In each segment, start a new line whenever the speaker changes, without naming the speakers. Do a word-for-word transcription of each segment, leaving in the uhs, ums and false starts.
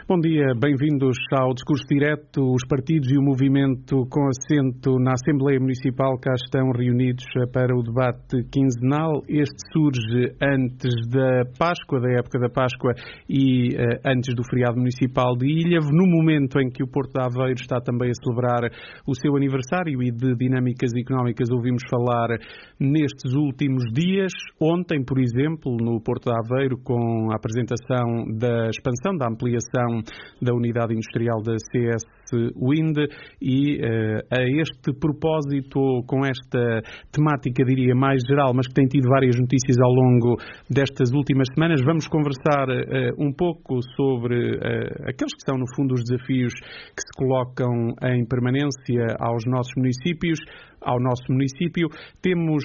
Bom dia, bem-vindos ao Discurso Direto. Os partidos e o movimento com assento na Assembleia Municipal cá estão reunidos para o debate quinzenal. Este surge antes da Páscoa, da época da Páscoa e uh, antes do feriado municipal de Ilhavo, no momento em que o Porto de Aveiro está também a celebrar o seu aniversário e de dinâmicas económicas ouvimos falar nestes últimos dias. Ontem, por exemplo, no Porto de Aveiro, com a apresentação da expansão, da ampliação da unidade industrial da C S Wind e uh, a este propósito, com esta temática, diria, mais geral, mas que tem tido várias notícias ao longo destas últimas semanas, vamos conversar uh, um pouco sobre uh, aqueles que são, no fundo, os desafios que se colocam em permanência aos nossos municípios, ao nosso município. Temos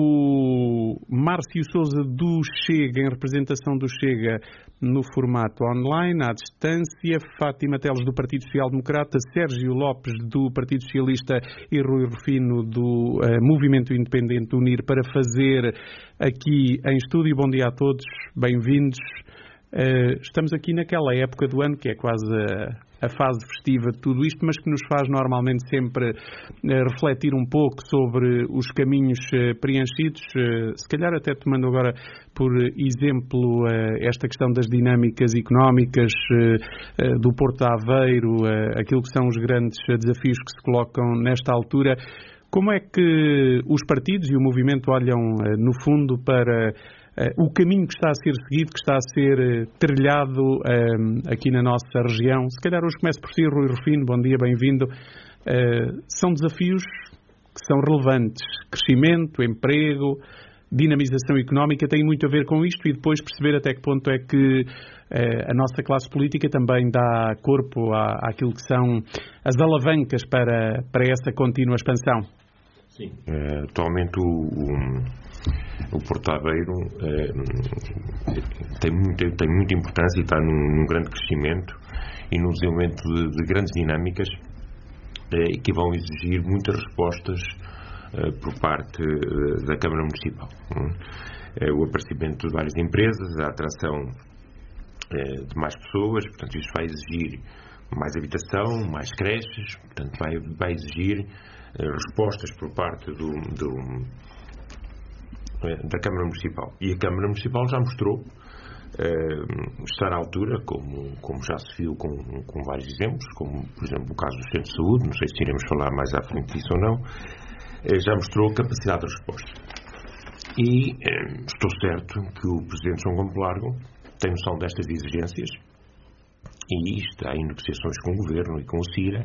o Márcio Sousa do Chega, em representação do Chega, no formato online, à distância, Fátima Teles do Partido Social Democrata, Sérgio Lopes do Partido Socialista e Rui Rufino do uh, Movimento Independente Unir para fazer aqui em estúdio. Bom dia a todos, bem-vindos. Uh, estamos aqui naquela época do ano que é quase a, a fase festiva de tudo isto, mas que nos faz normalmente sempre uh, refletir um pouco sobre os caminhos uh, preenchidos, uh, se calhar até tomando agora por exemplo uh, esta questão das dinâmicas económicas uh, uh, do Porto de Aveiro, uh, aquilo que são os grandes desafios que se colocam nesta altura. Como é que os partidos e o movimento olham, uh, no fundo, para Uh, o caminho que está a ser seguido, que está a ser uh, trilhado uh, aqui na nossa região? Se calhar hoje começo por si, Rui Rufino, bom dia, bem-vindo. Uh, são desafios que são relevantes. Crescimento, emprego, dinamização económica, têm muito a ver com isto e depois perceber até que ponto é que uh, a nossa classe política também dá corpo à, àquilo que são as alavancas para, para essa contínua expansão.
Sim, uh, atualmente o... o... O Porto de Aveiro eh, tem, muito, tem muita importância e está num, num grande crescimento e num desenvolvimento de, de grandes dinâmicas eh, que vão exigir muitas respostas eh, por parte eh, da Câmara Municipal. Eh, o aparecimento de várias empresas, a atração eh, de mais pessoas, portanto isso vai exigir mais habitação, mais creches, portanto vai, vai exigir eh, respostas por parte do... do da Câmara Municipal. E a Câmara Municipal já mostrou uh, estar à altura, como, como já se viu com, com vários exemplos, como, por exemplo, o caso do Centro de Saúde, não sei se iremos falar mais à frente disso ou não, uh, já mostrou capacidade de resposta. E uh, estou certo que o Presidente João Gomes Largo tem noção destas exigências e está em negociações com o Governo e com o CIRA,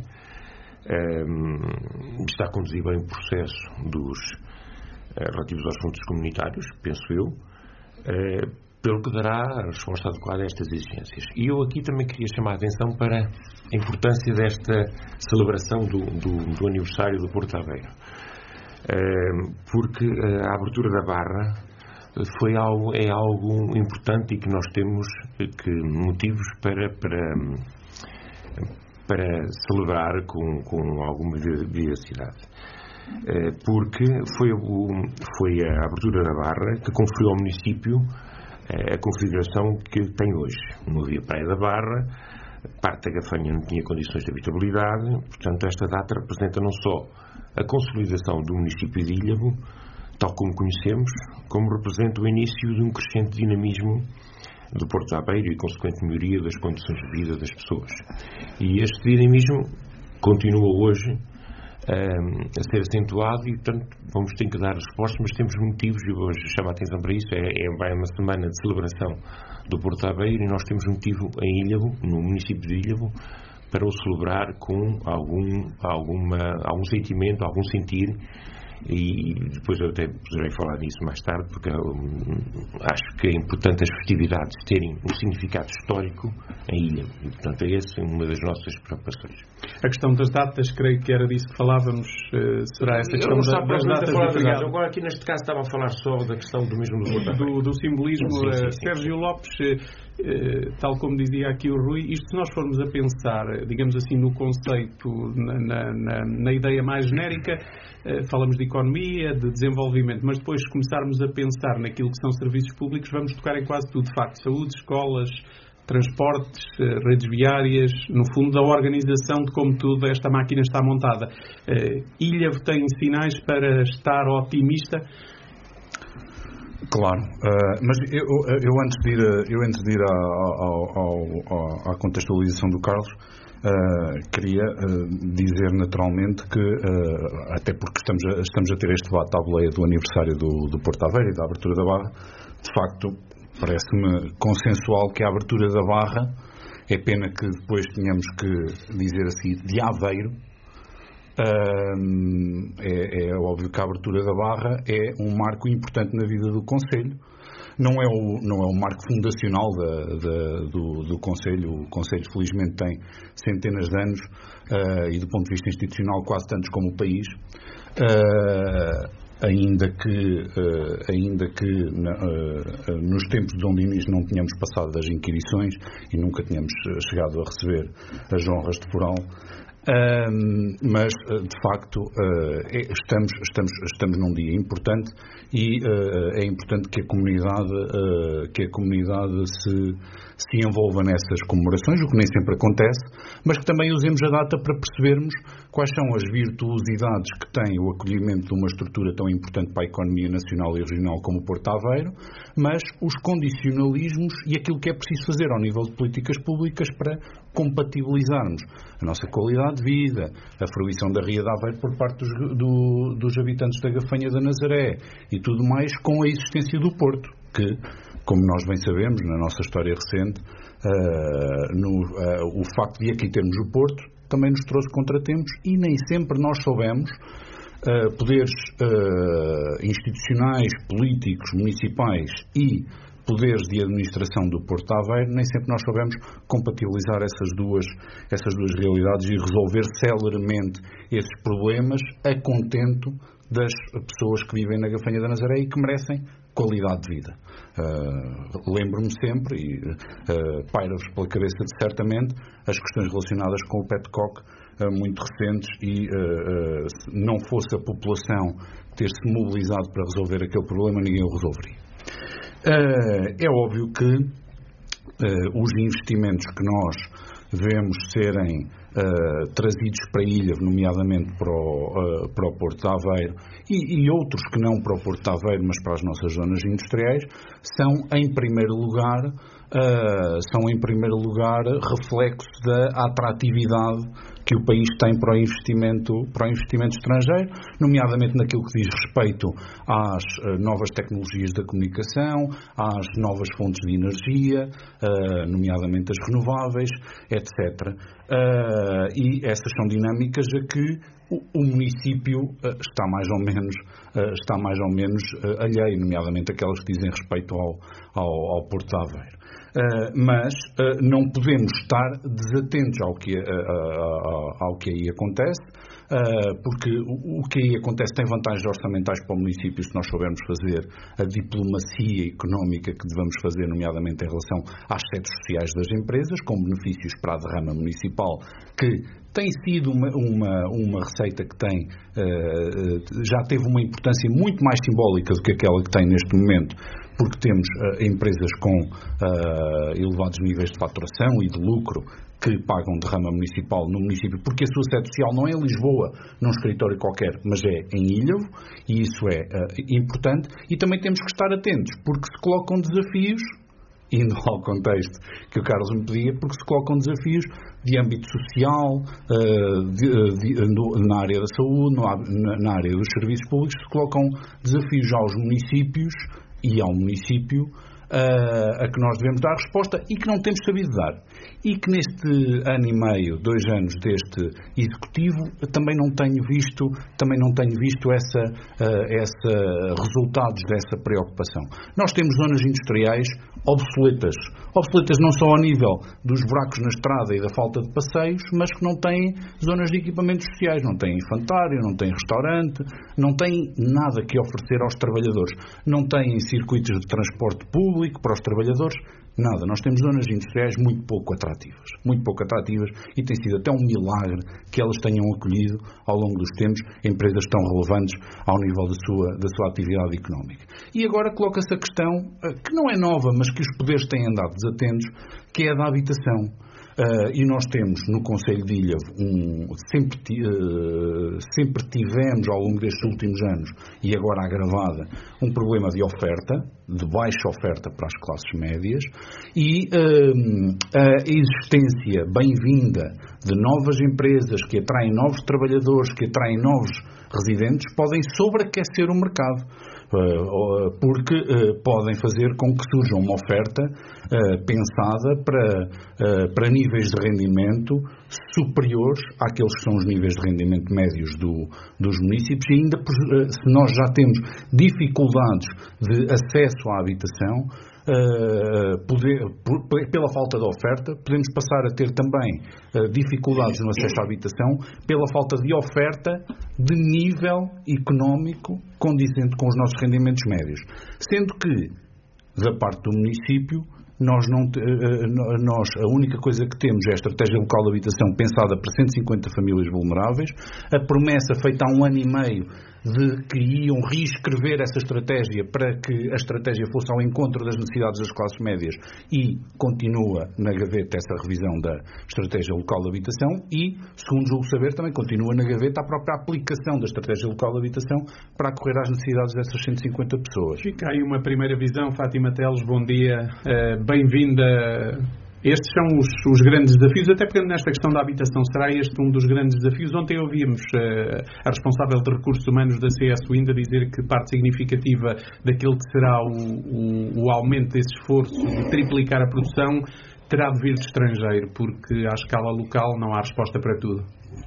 uh, está a conduzir bem o processo dos relativos aos fundos comunitários, penso eu, eh, pelo que dará a resposta adequada a estas exigências. E eu aqui também queria chamar a atenção para a importância desta celebração do, do, do aniversário do Porto de Aveiro. Eh, porque a abertura da Barra foi algo, é algo importante e que nós temos que, motivos para, para, para celebrar com, com alguma vivacidade. Porque foi, o, foi a abertura da Barra que conferiu ao município a configuração que tem hoje. Não havia Praia da Barra, parte da Gafanha não tinha condições de habitabilidade, portanto esta data representa não só a consolidação do município de Ilhavo, tal como conhecemos, como representa o início de um crescente dinamismo do Porto de Aveiro e consequente melhoria das condições de vida das pessoas. E este dinamismo continua hoje a ser acentuado e, portanto, vamos ter que dar respostas, mas temos motivos, e hoje chamo a atenção para isso, é, é, vai uma semana de celebração do Porto de Aveiro e nós temos motivo em Ilhavo, no município de Ilhavo, para o celebrar com algum, alguma, algum sentimento, algum sentir, e depois eu até poderei falar disso mais tarde, porque um, acho que é importante as festividades terem um significado histórico em Ilhavo, e portanto é essa uma das nossas preocupações.
A questão das datas, creio que era disso que falávamos, será essa questão da, das datas?
Obrigado. Agora aqui neste caso estava a falar só da questão do mesmo do,
do, do simbolismo.
Sim, sim, sim.
Sérgio Lopes, tal como dizia aqui o Rui, isto se nós formos a pensar, digamos assim, no conceito, na, na, na ideia mais genérica, falamos de economia, de desenvolvimento, mas depois começarmos a pensar naquilo que são serviços públicos, vamos tocar em quase tudo, de facto, saúde, escolas, transportes, redes viárias, no fundo da organização de como tudo esta máquina está montada. Ilhavo tem sinais para estar otimista?
Claro, uh, mas eu, eu antes de ir, eu antes de ir à, à, à contextualização do Carlos, uh, queria uh, dizer naturalmente que, uh, até porque estamos a, estamos a ter este debate à boleia do aniversário do, do Porto Aveiro e da abertura da Barra, de facto parece-me consensual que a abertura da Barra, é pena que depois tenhamos que dizer assim, de Aveiro. Uh, é, é óbvio que a abertura da Barra é um marco importante na vida do Conselho. Não é o, não é o marco fundacional da, da, do, do Conselho. O Conselho, felizmente, tem centenas de anos uh, e, do ponto de vista institucional, quase tantos como o país. Uh, ainda que, uh, ainda que uh, nos tempos de Dom Dinis não tínhamos passado das inquirições e nunca tínhamos chegado a receber as honras de foral. Um, mas, de facto, uh, estamos, estamos, estamos num dia importante e uh, é importante que a comunidade, uh, que a comunidade se, se envolva nessas comemorações, o que nem sempre acontece, mas que também usemos a data para percebermos quais são as virtuosidades que tem o acolhimento de uma estrutura tão importante para a economia nacional e regional como o Porto Aveiro, mas os condicionalismos e aquilo que é preciso fazer ao nível de políticas públicas para compatibilizarmos a nossa qualidade de vida, a fruição da Ria de Aveiro por parte dos, do, dos habitantes da Gafanha da Nazaré e tudo mais com a existência do Porto, que, como nós bem sabemos, na nossa história recente, uh, no, uh, o facto de aqui termos o Porto também nos trouxe contratempos e nem sempre nós soubemos, uh, poderes uh, institucionais, políticos, municipais e poderes de administração do Porto Aveiro, nem sempre nós soubemos compatibilizar essas duas, essas duas realidades e resolver celeremente esses problemas a contento das pessoas que vivem na Gafanha da Nazaré e que merecem qualidade de vida. Uh, lembro-me sempre, e uh, paira-vos pela cabeça de certamente, as questões relacionadas com o Petcock, uh, muito recentes, e uh, uh, se não fosse a população ter-se mobilizado para resolver aquele problema, ninguém o resolveria. Uh, é óbvio que uh, os investimentos que nós vemos serem uh, trazidos para a ilha, nomeadamente para o, uh, para o Porto de Aveiro, e, e outros que não para o Porto de Aveiro, mas para as nossas zonas industriais, são em primeiro lugar, uh, são em primeiro lugar reflexo da atratividade que o país tem para o investimento, para o investimento estrangeiro, nomeadamente naquilo que diz respeito às uh, novas tecnologias da comunicação, às novas fontes de energia, uh, nomeadamente as renováveis, etcétera. Uh, e essas são dinâmicas a que o, o município uh, está mais ou menos, uh, está mais ou menos uh, alheio, nomeadamente aquelas que dizem respeito ao, ao, ao Porto de Aveiro. Uh, mas uh, não podemos estar desatentos ao que, uh, uh, ao que aí acontece, uh, porque o, o que aí acontece tem vantagens orçamentais para o município se nós soubermos fazer a diplomacia económica que devemos fazer, nomeadamente em relação às sedes sociais das empresas, com benefícios para a derrama municipal, que tem sido uma, uma, uma receita que tem, uh, já teve uma importância muito mais simbólica do que aquela que tem neste momento, porque temos uh, empresas com uh, elevados níveis de faturação e de lucro que pagam derrama municipal no município, porque a sua sede social não é em Lisboa, num escritório qualquer, mas é em Ilhavo, e isso é uh, importante. E também temos que estar atentos, porque se colocam desafios, indo ao contexto que o Carlos me pedia, porque se colocam desafios de âmbito social, uh, de, de, no, na área da saúde, no, na, na área dos serviços públicos, se colocam desafios aos municípios e ao município uh, a que nós devemos dar resposta e que não temos sabido dar. E que neste ano e meio, dois anos deste executivo, também não tenho visto, também não tenho visto essa, uh, essa resultados dessa preocupação. Nós temos zonas industriais obsoletas. Obsoletas não só ao nível dos buracos na estrada e da falta de passeios, mas que não têm zonas de equipamentos sociais, não têm infantário, não têm restaurante, não têm nada que oferecer aos trabalhadores, não têm circuitos de transporte público, público, para os trabalhadores, nada. Nós temos zonas industriais muito pouco atrativas, muito pouco atrativas, e tem sido até um milagre que elas tenham acolhido ao longo dos tempos empresas tão relevantes ao nível da sua, da sua atividade económica. E agora coloca-se a questão, que não é nova, mas que os poderes têm andado desatentos, que é a da habitação. Uh, e nós temos no Concelho de Ilhavo, um, sempre, uh, sempre tivemos ao longo destes últimos anos, e agora agravada, um problema de oferta, de baixa oferta para as classes médias, e uh, a existência bem-vinda de novas empresas que atraem novos trabalhadores, que atraem novos residentes, podem sobreaquecer o mercado. Porque uh, podem fazer com que surja uma oferta uh, pensada para, uh, para níveis de rendimento superiores àqueles que são os níveis de rendimento médios do, dos municípios, e ainda uh, se nós já temos dificuldades de acesso à habitação, Uh, poder, por, pela falta de oferta, podemos passar a ter também uh, dificuldades no acesso à habitação pela falta de oferta de nível económico condizente com os nossos rendimentos médios. Sendo que, da parte do município, nós, não, uh, nós a única coisa que temos é a estratégia local de habitação pensada para cento e cinquenta famílias vulneráveis, a promessa feita há um ano e meio de que iam reescrever essa estratégia para que a estratégia fosse ao encontro das necessidades das classes médias, e continua na gaveta essa revisão da estratégia local de habitação, e, segundo julgo saber, também continua na gaveta a própria aplicação da estratégia local de habitação para acorrer às necessidades dessas cento e cinquenta pessoas.
Fica aí uma primeira visão. Fátima Teles, bom dia, uh, bem-vinda. Estes são os, os grandes desafios, até pegando nesta questão da habitação, será este um dos grandes desafios? Ontem ouvíamos uh, a responsável de recursos humanos da C S U ainda dizer que parte significativa daquilo que será o, o, o aumento desse esforço de triplicar a produção terá de vir de estrangeiro, porque à escala local não há resposta para tudo.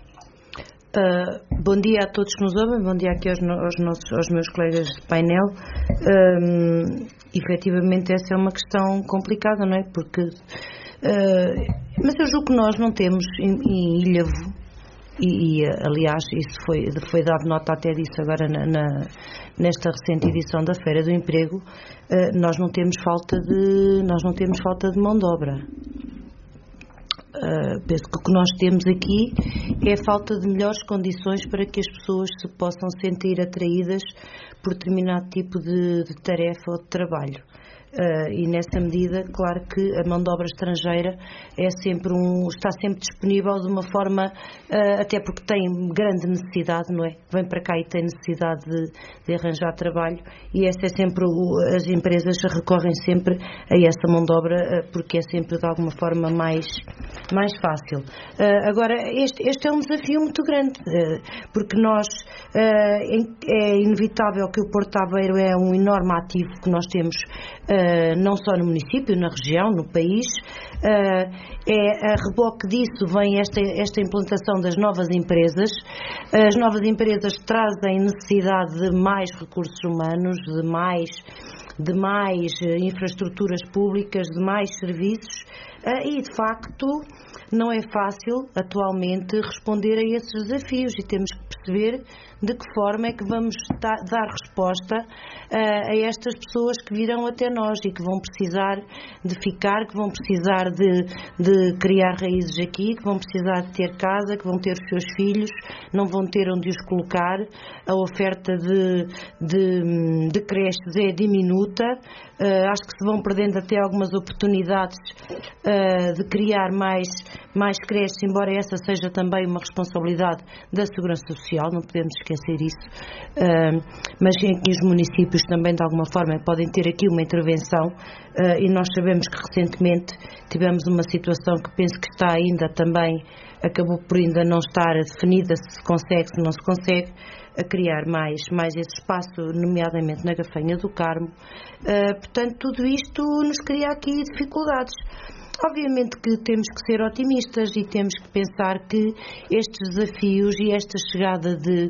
Uh, bom dia a todos que nos ouvem, bom dia aqui aos, aos, nossos, aos meus colegas de painel. Um, efetivamente essa é uma questão complicada, não é? Porque Uh, mas eu julgo que nós não temos em, em Ilhavo, e, e aliás isso foi, foi dado nota até disso agora na, na, nesta recente edição da Feira do Emprego, uh, nós não temos falta de nós não temos falta de mão de obra. Uh, penso que o que nós temos aqui é a falta de melhores condições para que as pessoas se possam sentir atraídas por determinado tipo de, de tarefa ou de trabalho. Uh, e nessa medida, claro que a mão de obra estrangeira é sempre um, está sempre disponível de uma forma, uh, até porque tem grande necessidade, não é? Vem para cá e tem necessidade de, de arranjar trabalho, e essa é sempre o, as empresas recorrem sempre a essa mão de obra, uh, porque é sempre de alguma forma mais, mais fácil. Uh, agora, este, este é um desafio muito grande, uh, porque nós, uh, é, é inevitável que o Porto de Aveiro é um enorme ativo que nós temos, uh, não só no município, na região, no país. Uh, é, a reboque disso vem esta, esta implantação das novas empresas. As novas empresas trazem necessidade de mais recursos humanos, de mais, de mais infraestruturas públicas, de mais serviços, uh, e de facto não é fácil atualmente responder a esses desafios, e temos que perceber de que forma é que vamos dar resposta uh, a estas pessoas que virão até nós e que vão precisar de ficar, que vão precisar de, de criar raízes aqui, que vão precisar de ter casa, que vão ter os seus filhos, não vão ter onde os colocar, a oferta de, de, de creches é diminuta, uh, acho que se vão perdendo até algumas oportunidades uh, de criar mais, mais creches, embora essa seja também uma responsabilidade da Segurança Social, não podemos esquecer isso, uh, mas em que os municípios também de alguma forma podem ter aqui uma intervenção, uh, e nós sabemos que recentemente tivemos uma situação que penso que está ainda também, acabou por ainda não estar definida se se consegue, se não se consegue, a criar mais, mais esse espaço, nomeadamente na Gafanha do Carmo. Uh, portanto, tudo isto nos cria aqui dificuldades. Obviamente que temos que ser otimistas e temos que pensar que estes desafios e esta chegada de,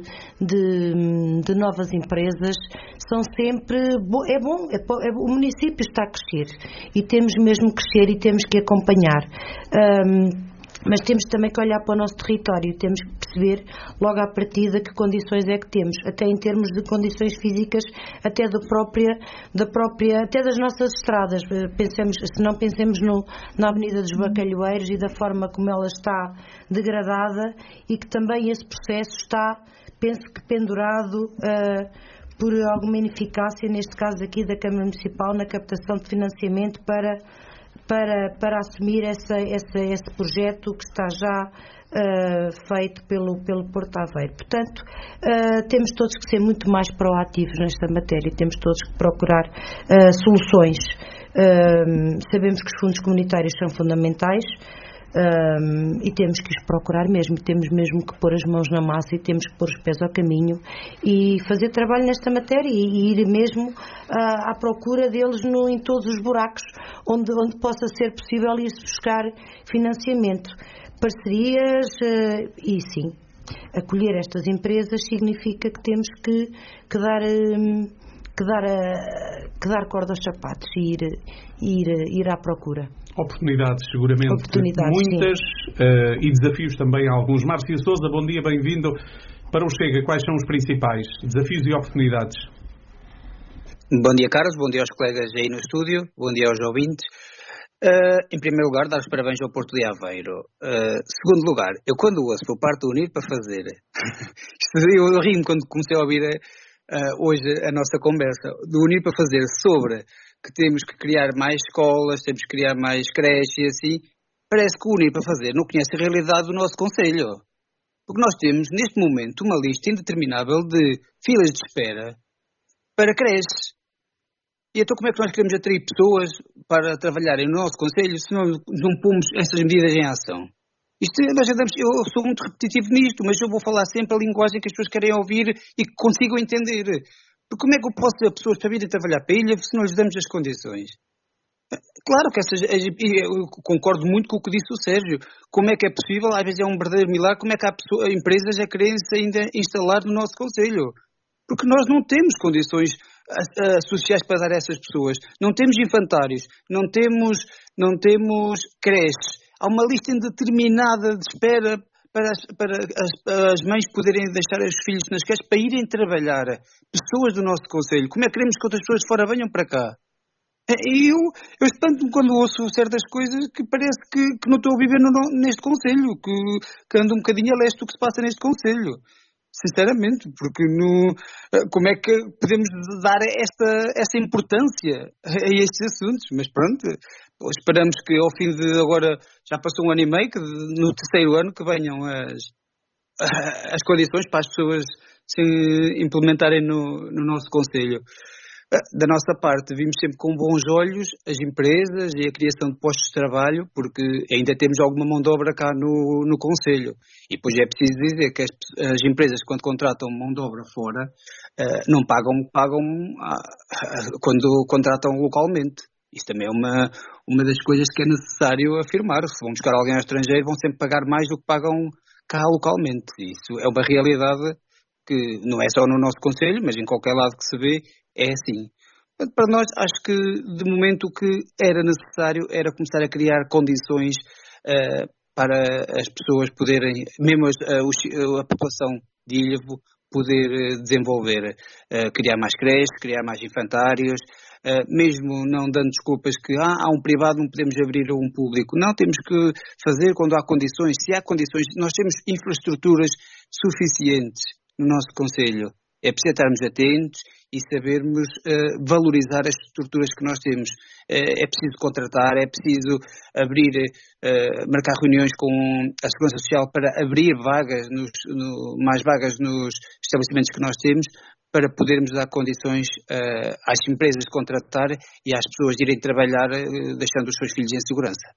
de, de novas empresas são sempre... É bom, é, é, o município está a crescer e temos mesmo que crescer e temos que acompanhar. Um, Mas temos também que olhar para o nosso território, temos que perceber logo à partida que condições é que temos, até em termos de condições físicas, até da própria, da própria até das nossas estradas. Pensemos, se não pensemos no, na Avenida dos Bacalhoeiros e da forma como ela está degradada, e que também esse processo está, penso que pendurado uh, por alguma ineficácia, neste caso aqui da Câmara Municipal, na captação de financiamento para Para, para assumir essa, essa, esse projeto que está já uh, feito pelo, pelo Porto Aveiro. Portanto, uh, temos todos que ser muito mais proativos nesta matéria, temos todos que procurar uh, soluções. Uh, sabemos que os fundos comunitários são fundamentais, Um, e temos que os procurar mesmo, temos mesmo que pôr as mãos na massa e temos que pôr os pés ao caminho e fazer trabalho nesta matéria e, e ir mesmo uh, à procura deles no, em todos os buracos onde, onde possa ser possível ir-se buscar financiamento, parcerias uh, e sim, acolher estas empresas significa que temos que, que dar um, que dar, uh, que dar corda aos sapatos e ir, ir, ir à procura.
Oportunidades, seguramente,
Oportunidades,
muitas, uh, e desafios também alguns. Márcio Sousa, bom dia, bem-vindo para o Chega. Quais são os principais desafios e oportunidades?
Bom dia, Carlos, bom dia aos colegas aí no estúdio, bom dia aos ouvintes. Uh, em primeiro lugar, dar os parabéns ao Porto de Aveiro. Uh, segundo lugar, eu quando ouço por parte do Unir para fazer, eu, eu rio-me quando comecei a ouvir uh, hoje a nossa conversa, do Unir para fazer sobre que temos que criar mais escolas, temos que criar mais creches e assim, parece que o Unir para fazer não conhece a realidade do nosso concelho. Porque nós temos, neste momento, uma lista indeterminável de filas de espera para creches. E então como é que nós queremos atrair pessoas para trabalharem no nosso concelho se não, não pomos essas medidas em ação? Isto, nós andamos, eu sou muito repetitivo nisto, mas eu vou falar sempre a linguagem que as pessoas querem ouvir e que consigam entender. Porque como é que eu posso ter pessoas para virem trabalhar para a ilha se não lhes damos as condições? Claro que essas, eu concordo muito com o que disse o Sérgio. Como é que é possível, às vezes é um verdadeiro milagre, como é que há pessoas, empresas a querem-se ainda instalar no nosso concelho? Porque nós não temos condições uh, sociais para dar a essas pessoas. Não temos infantários, não temos, não temos creches. Há uma lista indeterminada de espera para as, para as, as mães poderem deixar os filhos nas creches para irem trabalhar. Pessoas do nosso concelho. Como é que queremos que outras pessoas de fora venham para cá? E eu, eu espanto-me quando ouço certas coisas que parece que, que não estou a viver no, neste concelho, que, que ando um bocadinho a leste do que se passa neste concelho. Sinceramente, porque no, como é que podemos dar esta, esta importância a estes assuntos? Mas pronto, esperamos que ao fim de agora, já passou um ano e meio, que no terceiro ano que venham as, as condições para as pessoas se implementarem no, no nosso concelho. Da nossa parte, vimos sempre com bons olhos as empresas e a criação de postos de trabalho, porque ainda temos alguma mão de obra cá no, no concelho. E depois é preciso dizer que as, as empresas, quando contratam mão de obra fora, uh, não pagam, pagam uh, quando contratam localmente. Isso também é uma, uma das coisas que é necessário afirmar. Se vão buscar alguém ao estrangeiro, vão sempre pagar mais do que pagam cá localmente. Isso é uma realidade que não é só no nosso concelho, mas em qualquer lado que se vê, é assim. Para nós, acho que de momento o que era necessário era começar a criar condições uh, para as pessoas poderem, mesmo as, uh, a população de Ilhavo, poder uh, desenvolver, uh, criar mais creches, criar mais infantários, uh, mesmo não dando desculpas que ah, há um privado, não podemos abrir a um público. Não, temos que fazer quando há condições. Se há condições, nós temos infraestruturas suficientes no nosso concelho. É preciso estarmos atentos e sabermos uh, valorizar as estruturas que nós temos. Uh, é preciso contratar, é preciso abrir, uh, marcar reuniões com a Segurança Social para abrir vagas, nos, no, mais vagas nos estabelecimentos que nós temos, para podermos dar condições uh, às empresas de contratar e às pessoas de irem trabalhar, uh, deixando os seus filhos em segurança.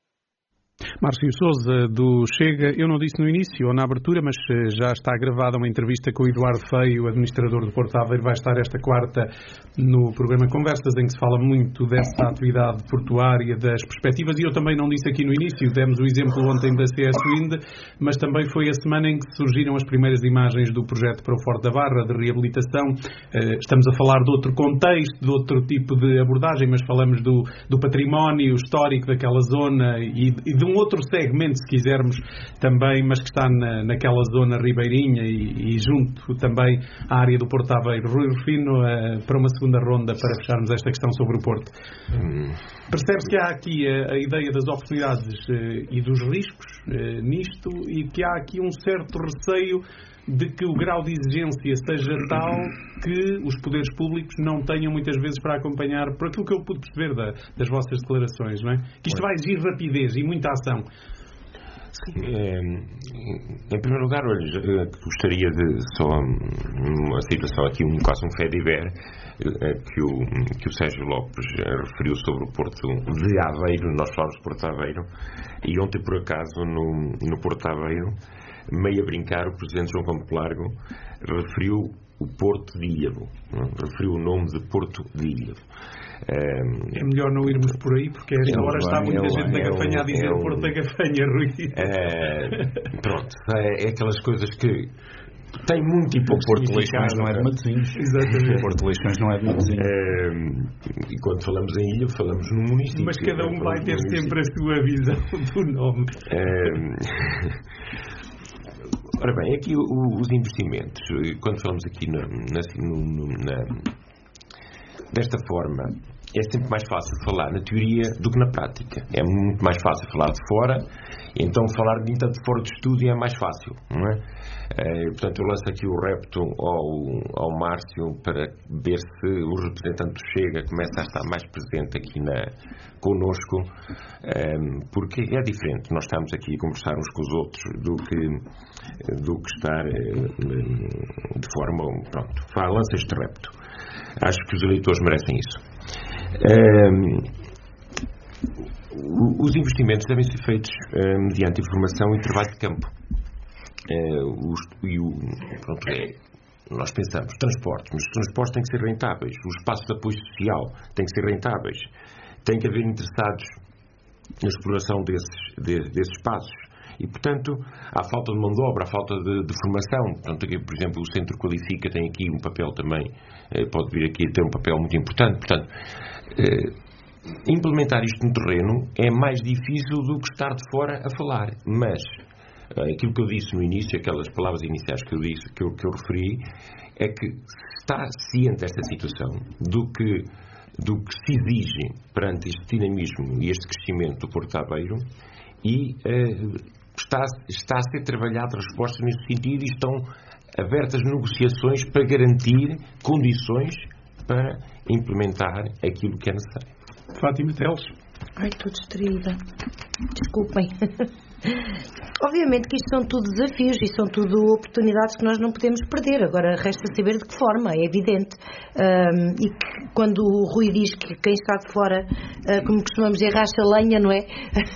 Márcio Sousa, do Chega, eu não disse no início ou na abertura, mas já está gravada uma entrevista com o Eduardo Feio, administrador do Porto Aveiro, vai estar esta quarta no programa Conversas, em que se fala muito dessa atividade portuária, das perspectivas, e eu também não disse aqui no início, demos o exemplo ontem da C S Wind, mas também foi a semana em que surgiram as primeiras imagens do projeto para o Forte da Barra, de reabilitação. Estamos a falar de outro contexto, de outro tipo de abordagem, mas falamos do, do património histórico daquela zona e, e de um um outro segmento, se quisermos, também, mas que está na, naquela zona ribeirinha e, e junto também à área do Porto Aveiro. Rui Rufino, uh, para uma segunda ronda, para fecharmos esta questão sobre o Porto. Hum. Percebe-se que há aqui a, a ideia das oportunidades uh, e dos riscos uh, nisto, e que há aqui um certo receio de que o grau de exigência seja tal que os poderes públicos não tenham muitas vezes para acompanhar, por aquilo que eu pude perceber da, das vossas declarações, não é? Que isto vai exigir rapidez e muita ação.
Sim, é, em primeiro lugar, olha, gostaria de só uma situação aqui, um quase um fediver que o, que o Sérgio Lopes referiu sobre o Porto de Aveiro. Nós falamos de Porto Aveiro, e ontem, por acaso, no, no Porto Aveiro, meio a brincar, o Presidente João Campos Largo referiu o Porto de Ilhavo, não? Referiu o nome de Porto de Ilhavo.
É, é melhor não irmos por aí, porque a esta hora está muita gente na Gafanha a dizer o Porto da Gafanha, Rui.
É, pronto, é, é aquelas coisas que tem muito e pouco.
O Porto de Leixões não é de Matosinhos.
Exatamente.
O Porto de Leixões não é de Matosinhos.
É, e quando falamos em ilha, falamos no município.
Mas cada um vai ter sempre a sua visão do nome.
É, ora bem, aqui o, os investimentos, quando falamos aqui na, na, na, desta forma, é sempre mais fácil falar na teoria do que na prática. É muito mais fácil falar de fora, então falar de tanto de fora de estúdio é mais fácil, não é? É, portanto, eu lanço aqui o repto ao, ao Márcio para ver se o representante do Chega começa a estar mais presente aqui na, connosco, é, porque é diferente nós estamos aqui a conversar uns com os outros do que, do que estar é, de forma, pronto, lança este repto. Acho que os eleitores merecem isso. Um, os investimentos devem ser feitos um, mediante informação e trabalho de campo. Uh, os, e o, pronto, é, nós pensamos transportes, mas os transportes têm que ser rentáveis, os espaços de apoio social têm que ser rentáveis, tem que haver interessados na exploração desses, de, desses espaços. E, portanto, há falta de mão de obra, há falta de, de formação. Portanto, aqui, por exemplo, o Centro Qualifica tem aqui um papel também, eh, pode vir aqui a ter um papel muito importante. Portanto, eh, implementar isto no terreno é mais difícil do que estar de fora a falar. Mas, eh, aquilo que eu disse no início, aquelas palavras iniciais que eu disse, que eu, que eu referi, é que está ciente desta situação, do que, do que se exige perante este dinamismo e este crescimento do Porto Aveiro, e eh, Está, está a ser trabalhado respostas nesse sentido, e estão abertas negociações para garantir condições para implementar aquilo que é necessário.
Fátima Teles.
Ai, estou distraída. Desculpem. Obviamente que isto são tudo desafios e são tudo oportunidades que nós não podemos perder. Agora resta saber de que forma, é evidente. Um, e que quando o Rui diz que quem está de fora, uh, como costumamos dizer, racha lenha, não é?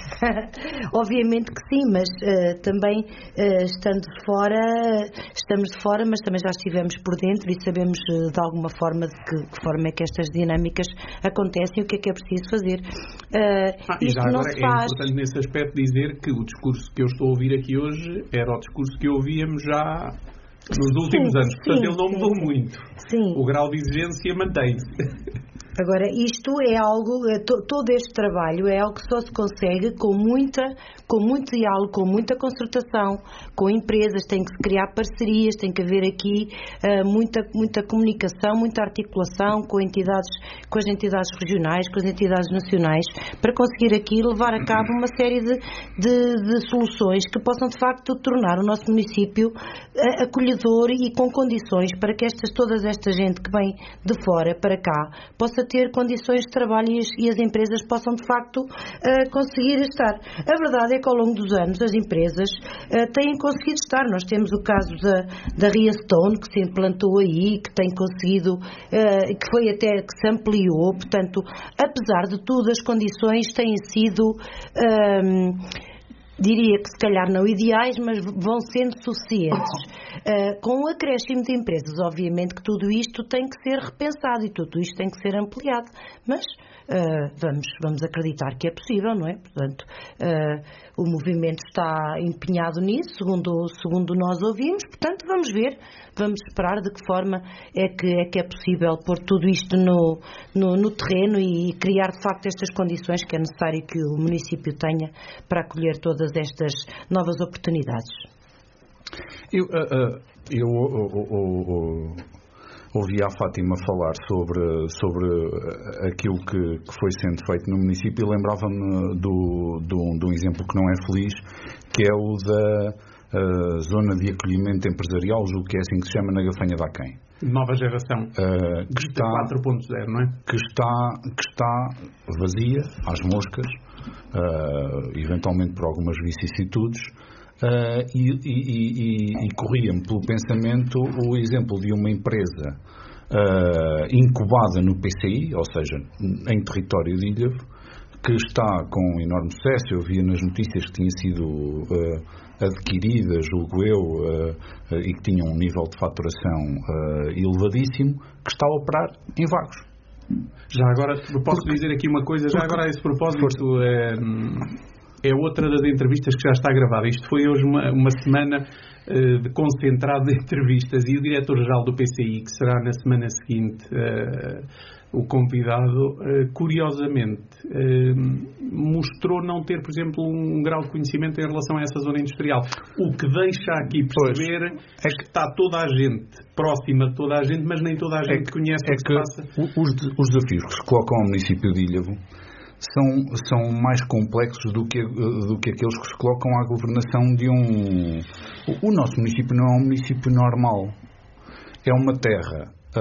Obviamente que sim, mas uh, também uh, estando de fora, estamos de fora, mas também já estivemos por dentro e sabemos uh, de alguma forma de que, que forma é que estas dinâmicas acontecem e o que é que é preciso fazer. Uh,
ah, e já agora é faz... importante nesse aspecto dizer que o discurso que eu estou a ouvir aqui hoje era o discurso que ouvíamos já nos últimos sim, anos, portanto sim, ele não mudou sim, muito.
Sim.
O grau de exigência mantém-se.
Agora, isto é algo, todo este trabalho é algo que só se consegue com muita, com muito diálogo, com muita concertação, com empresas, tem que se criar parcerias, tem que haver aqui uh, muita, muita comunicação, muita articulação com entidades, com as entidades regionais, com as entidades nacionais, para conseguir aqui levar a cabo uma série de, de, de soluções que possam de facto tornar o nosso município uh, acolhedor e com condições para que estas, toda esta gente que vem de fora para cá possa ter condições de trabalho e as, e as empresas possam de facto uh, conseguir estar. A verdade é que ao longo dos anos as empresas uh, têm conseguido estar. Nós temos o caso da, da Ria Stone, que se implantou aí, que tem conseguido, uh, que foi até que se ampliou. Portanto, apesar de tudo, as condições têm sido um, diria que se calhar não ideais, mas vão sendo suficientes. Uh, com o acréscimo de empresas, obviamente que tudo isto tem que ser repensado e tudo isto tem que ser ampliado, mas uh, vamos, vamos acreditar que é possível, não é? Portanto, uh, o movimento está empenhado nisso, segundo, segundo nós ouvimos, portanto vamos ver, vamos esperar de que forma é que é, que é possível pôr tudo isto no, no, no terreno e criar de facto estas condições que é necessário que o município tenha para acolher todas estas novas oportunidades.
Eu, uh, uh, eu uh, uh, uh, uh, ouvi a Fátima falar sobre, sobre aquilo que, que foi sendo feito no município e lembrava-me do, do, de um exemplo que não é feliz, que é o da uh, zona de acolhimento empresarial, julgo que é assim que se chama, na Gafanha da Aquém.
Nova geração,
uh, que está,
quatro ponto zero, não é?
Que está, que está vazia, às moscas, uh, eventualmente por algumas vicissitudes, uh, e, e, e, e corria-me pelo pensamento o exemplo de uma empresa uh, incubada no P C I, ou seja, em território de Ilhavo, que está com enorme sucesso. Eu via nas notícias que tinha sido uh, adquirida, julgo eu, uh, uh, e que tinha um nível de faturação uh, elevadíssimo, que está a operar em Vagos.
Já agora, posso porque, dizer aqui uma coisa, já porque, agora a esse propósito, é, é outra das entrevistas que já está gravada. Isto foi hoje uma, uma semana uh, de concentrado de entrevistas, e o diretor-geral do P C I, que será na semana seguinte uh, o convidado, uh, curiosamente, uh, mostrou não ter, por exemplo, um grau de conhecimento em relação a essa zona industrial. O que deixa aqui perceber pois, é que está toda a gente próxima de toda a gente, mas nem toda a gente é que, conhece é o que, que se passa.
Os, os desafios que se colocam ao município de Ilhavo são, são mais complexos do que, do que aqueles que se colocam à governação de um... O, o nosso município não é um município normal. É uma terra Uh,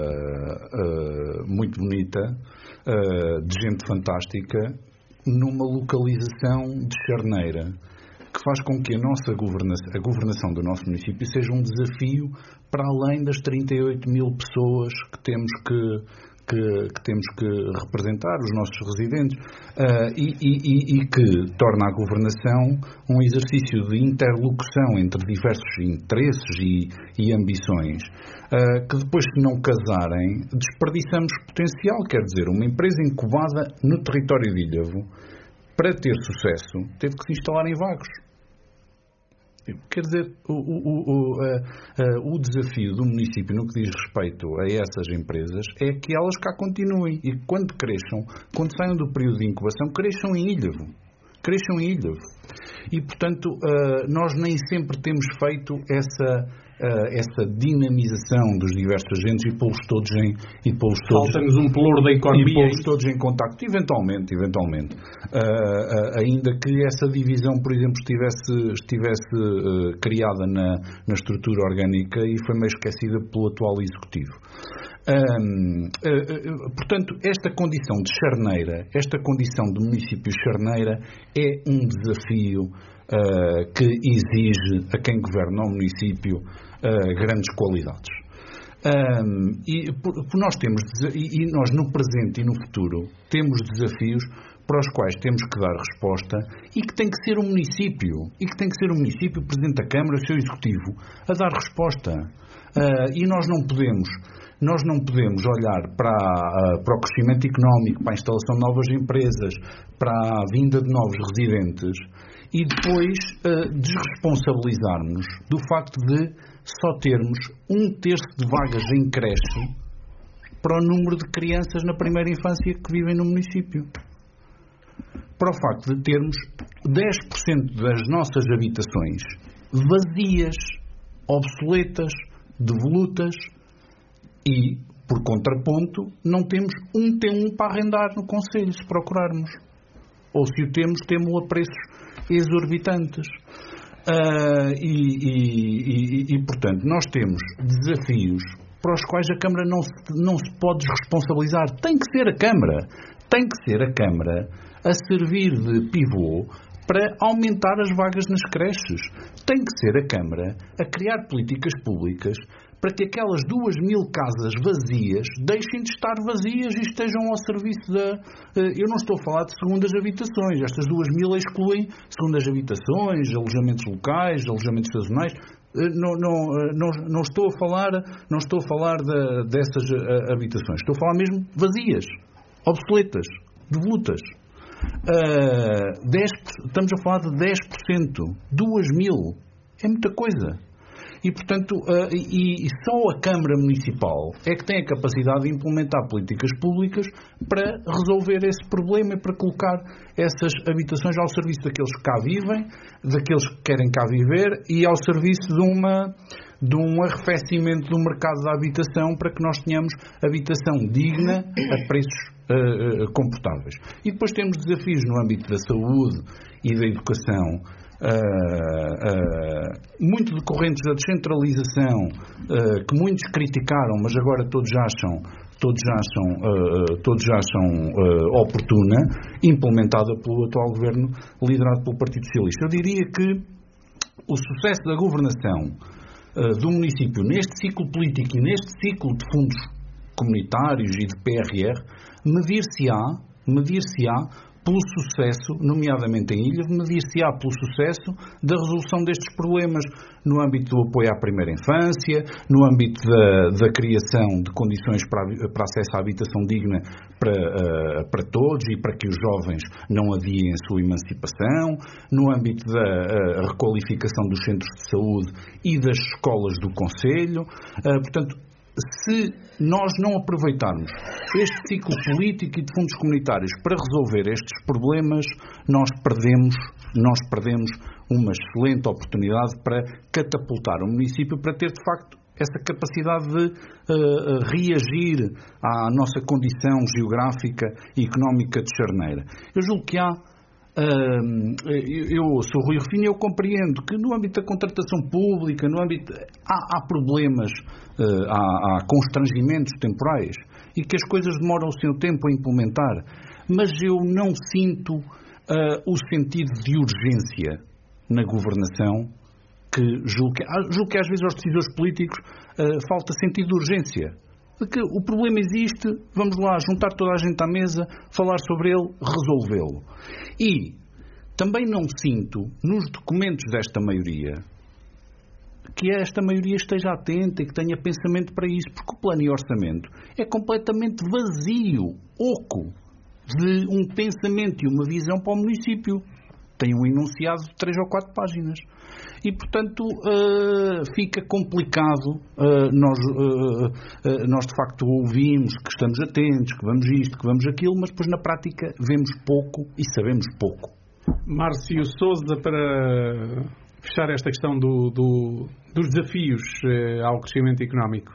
uh, muito bonita, uh, de gente fantástica, numa localização de charneira, que faz com que a nossa governação, a governação do nosso município seja um desafio para além das trinta e oito mil pessoas que temos que, que, que, temos que representar, os nossos residentes, uh, e, e, e que torna a governação um exercício de interlocução entre diversos interesses e, e ambições, Uh, que depois, se não casarem, desperdiçamos potencial. Quer dizer, uma empresa incubada no território de Ilhavo, para ter sucesso, teve que se instalar em Vagos. Quer dizer, o, o, o, uh, uh, o desafio do município no que diz respeito a essas empresas é que elas cá continuem e quando cresçam, quando saiam do período de incubação, cresçam em Ilhavo. Cresçam em Ilhavo. E, portanto, uh, nós nem sempre temos feito essa... Uh, essa dinamização dos diversos agentes e pô-los todos em... E pô-los todos,
falta-nos um pelouro da economia.
E pô-los todos em contacto, eventualmente, eventualmente. Uh, uh, ainda que essa divisão, por exemplo, estivesse, estivesse uh, criada na, na estrutura orgânica e foi meio esquecida pelo atual Executivo. Um, uh, uh, portanto, esta condição de charneira, esta condição de município charneira é um desafio Uh, que exige a quem governa o município uh, grandes qualidades. Um, e por, por nós temos e, e nós no presente e no futuro temos desafios para os quais temos que dar resposta e que tem que ser o município e que tem que ser o município, o Presidente da Câmara, o seu Executivo a dar resposta. Uh, e nós não podemos Nós não podemos olhar para, uh, para o crescimento económico, para a instalação de novas empresas, para a vinda de novos residentes e depois uh, desresponsabilizarmos do facto de só termos um terço de vagas em creche para o número de crianças na primeira infância que vivem no município. Para o facto de termos dez por cento das nossas habitações vazias, obsoletas, devolutas e, por contraponto, não temos um T um para arrendar no concelho, se procurarmos. Ou se o temos, temos-o a preços exorbitantes. Uh, e, e, e, e, portanto, nós temos desafios para os quais a Câmara não se, não se pode responsabilizar. Tem que ser a Câmara. Tem que ser a Câmara a servir de pivô para aumentar as vagas nas creches. Tem que ser a Câmara a criar políticas públicas para que aquelas duas mil casas vazias deixem de estar vazias e estejam ao serviço da... Eu não estou a falar de segundas habitações. Estas duas mil excluem segundas habitações, alojamentos locais, alojamentos sazonais. Não, não, não, não estou a falar, não estou a falar de, dessas habitações. Estou a falar mesmo vazias, obsoletas, devolutas. Uh, dez, estamos a falar de dez por cento. duas mil. É muita coisa. E, portanto, uh, e, e só a Câmara Municipal é que tem a capacidade de implementar políticas públicas para resolver esse problema e para colocar essas habitações ao serviço daqueles que cá vivem, daqueles que querem cá viver e ao serviço de uma... de um arrefecimento do mercado da habitação para que nós tenhamos habitação digna a preços uh, uh, comportáveis. E depois temos desafios no âmbito da saúde e da educação, uh, uh, muito decorrentes da descentralização, uh, que muitos criticaram, mas agora todos acham, todos acham, uh, todos acham uh, oportuna, implementada pelo atual governo liderado pelo Partido Socialista. Eu diria que o sucesso da governação do município neste ciclo político e neste ciclo de fundos comunitários e de P R R medir-se-á medir-se-á pelo sucesso, nomeadamente em Ilha, medir-se-á pelo sucesso da resolução destes problemas no âmbito do apoio à primeira infância, no âmbito da, da criação de condições para, para acesso à habitação digna para, uh, para todos e para que os jovens não adiem a sua emancipação, no âmbito da uh, requalificação dos centros de saúde e das escolas do concelho. Uh, portanto, se nós não aproveitarmos este ciclo político e de fundos comunitários para resolver estes problemas, nós perdemos, nós perdemos uma excelente oportunidade para catapultar o município para ter, de facto, essa capacidade de uh, reagir à nossa condição geográfica e económica de charneira. Eu julgo que há Uh, eu sou Rui Rufino e eu compreendo que no âmbito da contratação pública, no âmbito, há, há problemas, uh, há, há constrangimentos temporais e que as coisas demoram o seu tempo a implementar, mas eu não sinto uh, o sentido de urgência na governação que julgo que, julgo que às vezes aos decisores políticos uh, falta sentido de urgência. Que o problema existe, vamos lá, juntar toda a gente à mesa, falar sobre ele, resolvê-lo. E também não sinto, nos documentos desta maioria, que esta maioria esteja atenta e que tenha pensamento para isso, porque o plano e orçamento é completamente vazio, oco, de um pensamento e uma visão para o município. Tem um enunciado de três ou quatro páginas. E, portanto, uh, fica complicado. Uh, nós, uh, uh, nós, de facto, ouvimos que estamos atentos, que vamos isto, que vamos aquilo, mas depois, na prática, vemos pouco e sabemos pouco.
Márcio Sousa, para fechar esta questão do, do, dos desafios uh, ao crescimento económico.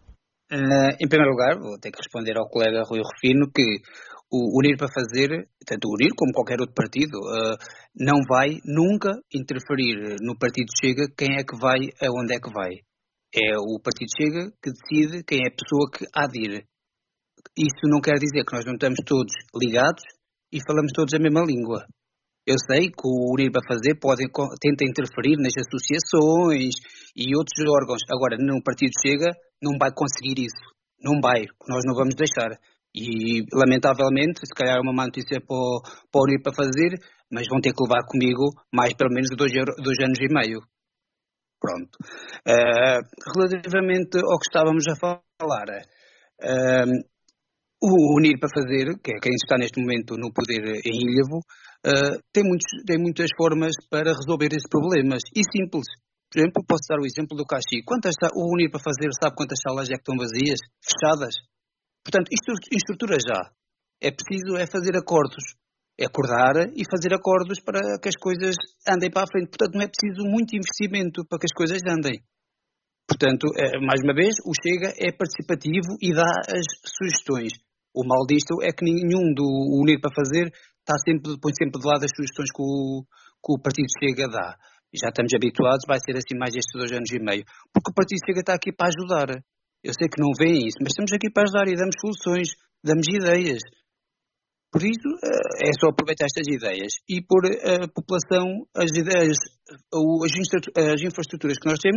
Uh, em primeiro lugar, vou ter que responder ao colega Rui Rufino que o Unir para Fazer, tanto o Unir como qualquer outro partido, uh, não vai nunca interferir no Partido Chega quem é que vai, aonde é que vai. É o Partido Chega que decide quem é a pessoa que há de ir. Isso não quer dizer que nós não estamos todos ligados e falamos todos a mesma língua. Eu sei que o Unir para Fazer pode, tenta interferir nas associações e outros órgãos. Agora, no Partido Chega não vai conseguir isso. Não vai, nós não vamos deixar. E, lamentavelmente, se calhar é uma má notícia para o, para o Unir para Fazer, mas vão ter que levar comigo mais pelo menos dois, dois anos e meio. Pronto. Uh, relativamente ao que estávamos a falar, uh, o Unir para Fazer, que é quem está neste momento no poder em Ilhavo, uh, tem, muitos, tem muitas formas para resolver esses problemas. E simples. Por exemplo, posso dar o exemplo do Caxi. Quantas, o Unir para Fazer sabe quantas salas é que estão vazias, fechadas? Portanto, isto estrutura já. É preciso é fazer acordos. É acordar e fazer acordos para que as coisas andem para a frente. Portanto, não é preciso muito investimento para que as coisas andem. Portanto, é, mais uma vez, o Chega é participativo e dá as sugestões. O mal disto é que nenhum do Unir para Fazer está sempre, põe sempre de lado as sugestões que o, que o Partido Chega dá. Já estamos habituados, vai ser assim mais estes dois anos e meio. Porque o Partido Chega está aqui para ajudar. Eu sei que não veem isso, mas estamos aqui para ajudar e damos soluções, damos ideias. Por isso, é só aproveitar estas ideias e pôr a população, as ideias, as infraestruturas que nós temos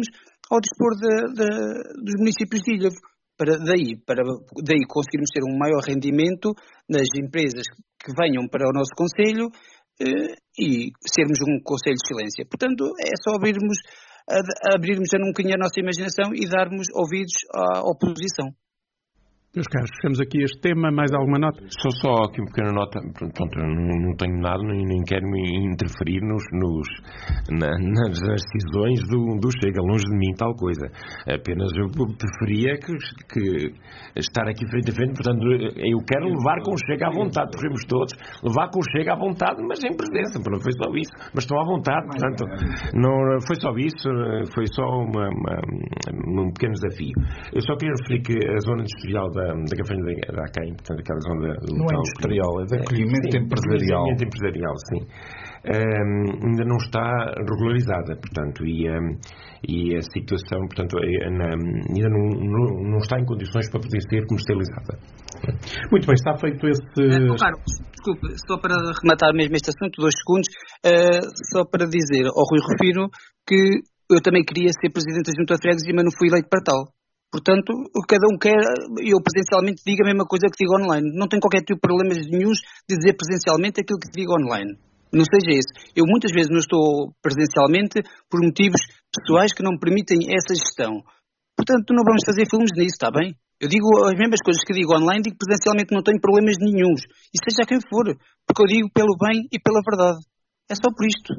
ao dispor de, de, dos municípios de Ilhavo. Para daí, para daí conseguirmos ter um maior rendimento nas empresas que venham para o nosso concelho eh, e sermos um concelho de excelência. Portanto, é só abrirmos, abrirmos um bocadinho a nossa imaginação e darmos ouvidos à oposição.
Meus caros, fechamos aqui este tema. Mais alguma nota?
Só, só aqui uma pequena nota. Pronto, não, não tenho nada, nem, nem quero me interferir nos, nos, na, nas, nas decisões do, do Chega. Longe de mim tal coisa. Apenas eu preferia que, que estar aqui frente a frente. Portanto, eu quero levar com o Chega à vontade. Corremos todos. Levar com o Chega à vontade, mas em presença. Não foi só isso. Mas estão à vontade. Portanto, não foi só isso. Foi só uma, uma, um pequeno desafio. Eu só queria referir que a zona industrial da da, da Gafanha da Aquém, portanto, aquela zona do
não é industrial, é de acolhimento
sim,
empresarial.
De empresarial, sim. Um, ainda não está regularizada, portanto, e, um, e a situação, portanto, é, na, ainda não, não, não está em condições para poder ser comercializada.
Muito bem, está feito esse...
Uh, Carlos, desculpe, só para rematar mesmo este assunto, dois segundos, uh, só para dizer ao Rui Rufino que eu também queria ser Presidente da Junta de Freguesia, mas não fui eleito para tal. Portanto, cada um quer, eu presencialmente digo a mesma coisa que digo online. Não tenho qualquer tipo de problemas nenhuns de dizer presencialmente aquilo que digo online. Não seja isso. Eu muitas vezes não estou presencialmente por motivos pessoais que não me permitem essa gestão. Portanto, não vamos fazer filmes nisso, está bem? Eu digo as mesmas coisas que digo online, digo presencialmente, não tenho problemas nenhuns. E seja quem for, porque eu digo pelo bem e pela verdade. É só por isto.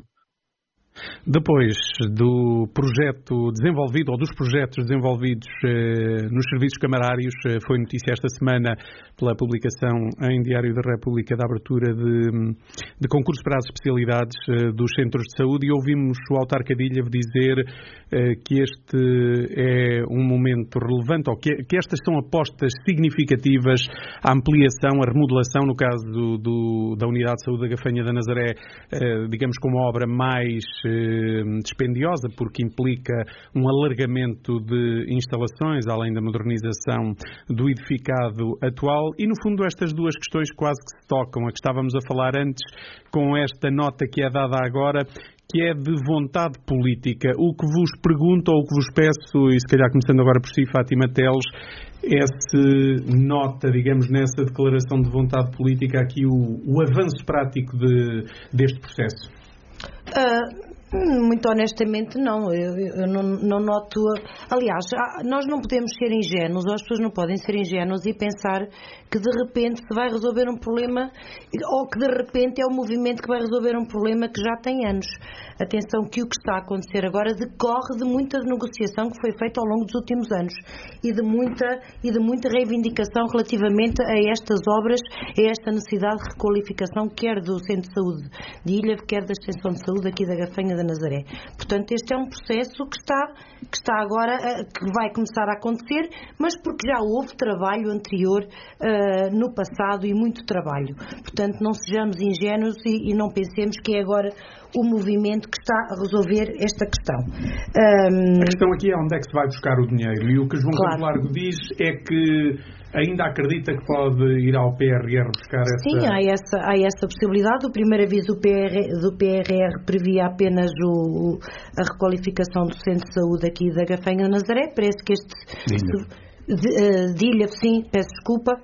Depois do projeto desenvolvido, ou dos projetos desenvolvidos eh, nos serviços camarários, eh, foi notícia esta semana pela publicação em Diário da República da abertura de, de concurso para as especialidades eh, dos centros de saúde, e ouvimos o autarca de Ilhavo dizer eh, que este é um momento relevante, ou que, que estas são apostas significativas à ampliação, à remodelação, no caso do, do, da Unidade de Saúde da Gafanha da Nazaré, eh, digamos como a obra mais dispendiosa, porque implica um alargamento de instalações, além da modernização do edificado atual, e no fundo estas duas questões quase que se tocam, a que estávamos a falar antes, com esta nota que é dada agora, que é de vontade política. O que vos pergunto, ou o que vos peço, e se calhar começando agora por si, Fátima Teles, é se nota, digamos, nessa declaração de vontade política aqui o, o avanço prático de, deste processo.
Uh, muito honestamente não, eu, eu não, não noto, aliás, nós não podemos ser ingênuos, ou as pessoas não podem ser ingênuos e pensar que de repente se vai resolver um problema, ou que de repente é o movimento que vai resolver um problema que já tem anos. Atenção que o que está a acontecer agora decorre de muita negociação que foi feita ao longo dos últimos anos e de muita, e de muita reivindicação relativamente a estas obras, a esta necessidade de requalificação, quer do Centro de Saúde de Ilhavo, quer da Extensão de Saúde aqui da Gafanha da Nazaré. Portanto, este é um processo que está, que está agora, que vai começar a acontecer, mas porque já houve trabalho anterior uh, no passado, e muito trabalho. Portanto, não sejamos ingênuos e, e não pensemos que é agora o movimento que está a resolver esta questão. Um...
A questão aqui é onde é que se vai buscar o dinheiro, e o que João Campos Largo diz é que ainda acredita que pode ir ao P R R buscar essa...
Sim, há essa, há essa possibilidade. O primeiro aviso do P R, do P R R previa apenas o, a requalificação do Centro de Saúde aqui da Gafanha da Nazaré. Parece que este... De, de, de Ilhavo, sim, peço desculpa.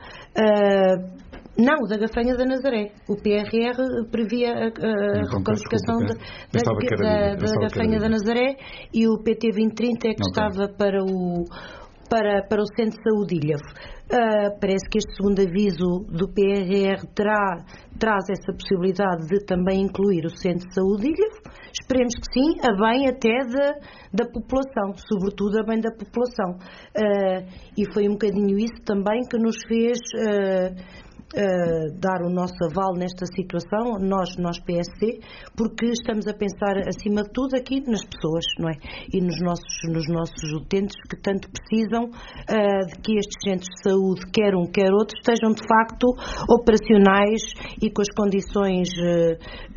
Uh, Não, da Gafanha da Nazaré. O P R R previa a, a então, requalificação desculpa, da, da, da, da Gafanha da Nazaré, e o P T vinte trinta é que okay. estava para o, para, para o Centro de Saúde de Ilhavo. Uh, parece que este segundo aviso do P R R terá, traz essa possibilidade de também incluir o Centro de Saúde de Ilhavo. Esperemos que sim, a bem até da, da população, sobretudo a bem da população. Uh, e foi um bocadinho isso também que nos fez... Uh, Uh, dar o nosso aval nesta situação, nós, nós P S C, porque estamos a pensar acima de tudo aqui nas pessoas, não é? E nos nossos, nos nossos utentes que tanto precisam uh, de que estes centros de saúde, quer um, quer outro, estejam de facto operacionais e com as condições uh,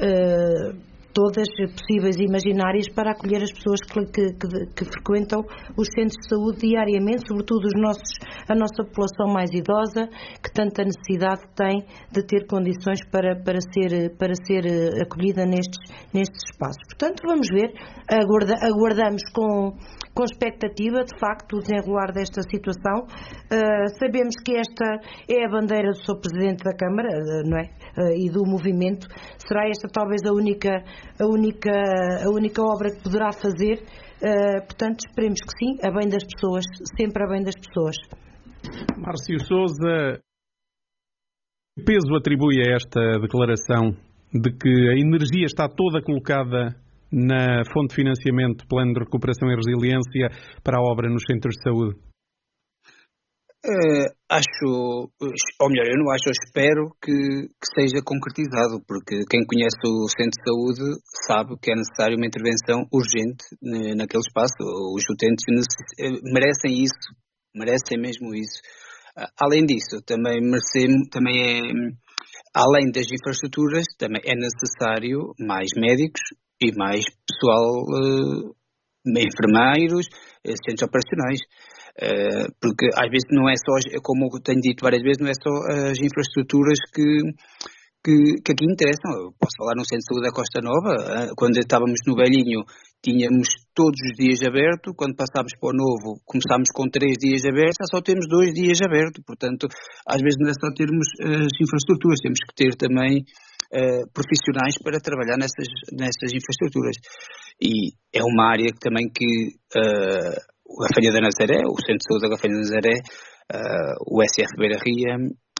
uh, todas possíveis e imaginárias para acolher as pessoas que, que, que, que frequentam os centros de saúde diariamente, sobretudo os nossos, a nossa população mais idosa, que tanta necessidade tem de ter condições para, para, ser, para ser acolhida nestes, nestes espaços. Portanto, vamos ver, aguarda, aguardamos com, com expectativa, de facto, o desenrolar desta situação. Uh, sabemos que esta é a bandeira do senhor Presidente da Câmara, uh, não é? Uh, e do movimento. Será esta talvez a única, a única, a única obra que poderá fazer. Uh, portanto, esperemos que sim, a bem das pessoas, sempre a bem das pessoas.
Márcio Sousa, que peso atribui a esta declaração de que a energia está toda colocada na fonte de financiamento, Plano de Recuperação e Resiliência, para a obra nos centros de saúde?
Uh, acho, ou melhor, eu não acho, eu espero que, que seja concretizado, porque quem conhece o centro de saúde sabe que é necessário uma intervenção urgente naquele espaço. Os utentes merecem isso, merecem mesmo isso. Uh, além disso, também merecemos, também é, além das infraestruturas, também é necessário mais médicos e mais pessoal, uh, enfermeiros, uh, centros operacionais. Uh, porque às vezes não é só, como eu tenho dito várias vezes, não é só as infraestruturas que, que, que aqui interessam. Eu posso falar no Centro de Saúde da Costa Nova. Uh, quando estávamos no Velhinho tínhamos todos os dias aberto, quando passámos para o Novo começámos com três dias abertos, só temos dois dias abertos. Portanto, às vezes não é só termos as infraestruturas, temos que ter também uh, profissionais para trabalhar nessas, nessas infraestruturas. E é uma área que também que uh, a Gafanha da Nazaré, o Centro de Saúde da Gafanha da Nazaré, uh, o S F Beira Ria,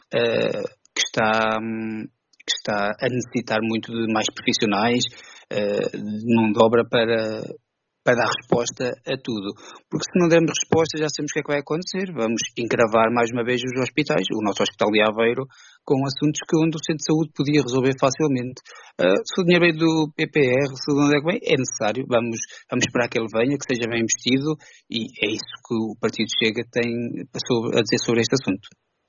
uh, que, está, um, que está a necessitar muito de mais profissionais, uh, de mão de obra para, para dar resposta a tudo. Porque se não dermos resposta, já sabemos o que é que vai acontecer. Vamos encravar mais uma vez os hospitais, o nosso Hospital de Aveiro, com assuntos que onde o Centro de Saúde podia resolver facilmente. Uh, se o dinheiro veio do P P R, se de onde é que vem, é necessário. Vamos, vamos esperar que ele venha, que seja bem investido, e é isso que o Partido Chega tem a dizer sobre este assunto.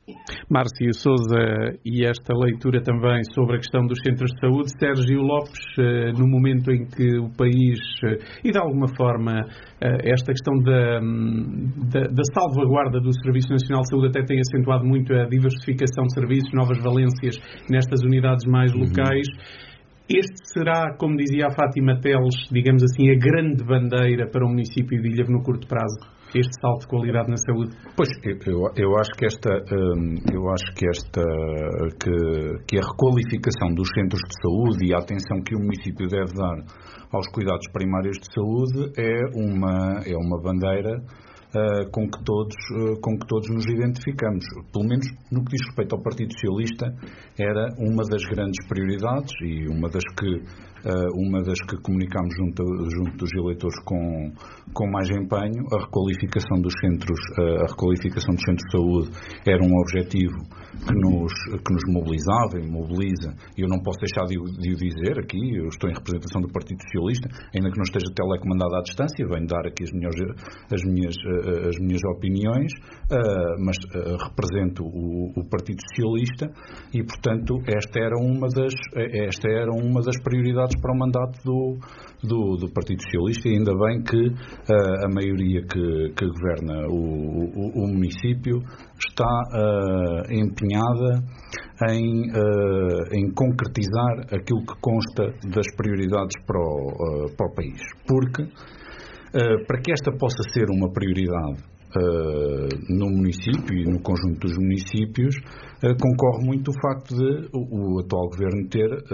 Márcio Sousa, e esta leitura também sobre a questão dos centros de saúde. Sérgio Lopes, no momento em que o país, e de alguma forma esta questão da, da, da salvaguarda do Serviço Nacional de Saúde até tem acentuado muito a diversificação de serviços, novas valências nestas unidades mais locais. Este será, como dizia a Fátima Teles, digamos assim, a grande bandeira para o município de Ilha no curto prazo? Este salto de qualidade na saúde?
Pois, eu, eu acho que esta, eu acho que esta, que, que a requalificação dos centros de saúde e a atenção que o município deve dar aos cuidados primários de saúde é uma, é uma bandeira uh, com que todos, uh, com que todos nos identificamos. Pelo menos no que diz respeito ao Partido Socialista, era uma das grandes prioridades e uma das que Uh, uma das que comunicámos junto, junto dos eleitores com, com mais empenho. A requalificação dos centros, uh, a requalificação dos centros de saúde era um objetivo que nos, que nos mobilizava e mobiliza, e eu não posso deixar de, de o dizer aqui. Eu estou em representação do Partido Socialista, ainda que não esteja telecomandado à distância, venho dar aqui as minhas, as minhas, uh, as minhas opiniões, uh, mas uh, represento o, o Partido Socialista e, portanto, esta era uma das, esta era uma das prioridades para o mandato do, do, do Partido Socialista, e ainda bem que uh, a maioria que, que governa o, o, o município está uh, empenhada em, uh, em concretizar aquilo que consta das prioridades para o, uh, para o país. Porque, uh, para que esta possa ser uma prioridade Uh, no município e no conjunto dos municípios, uh, concorre muito o facto de o, o atual governo ter, uh,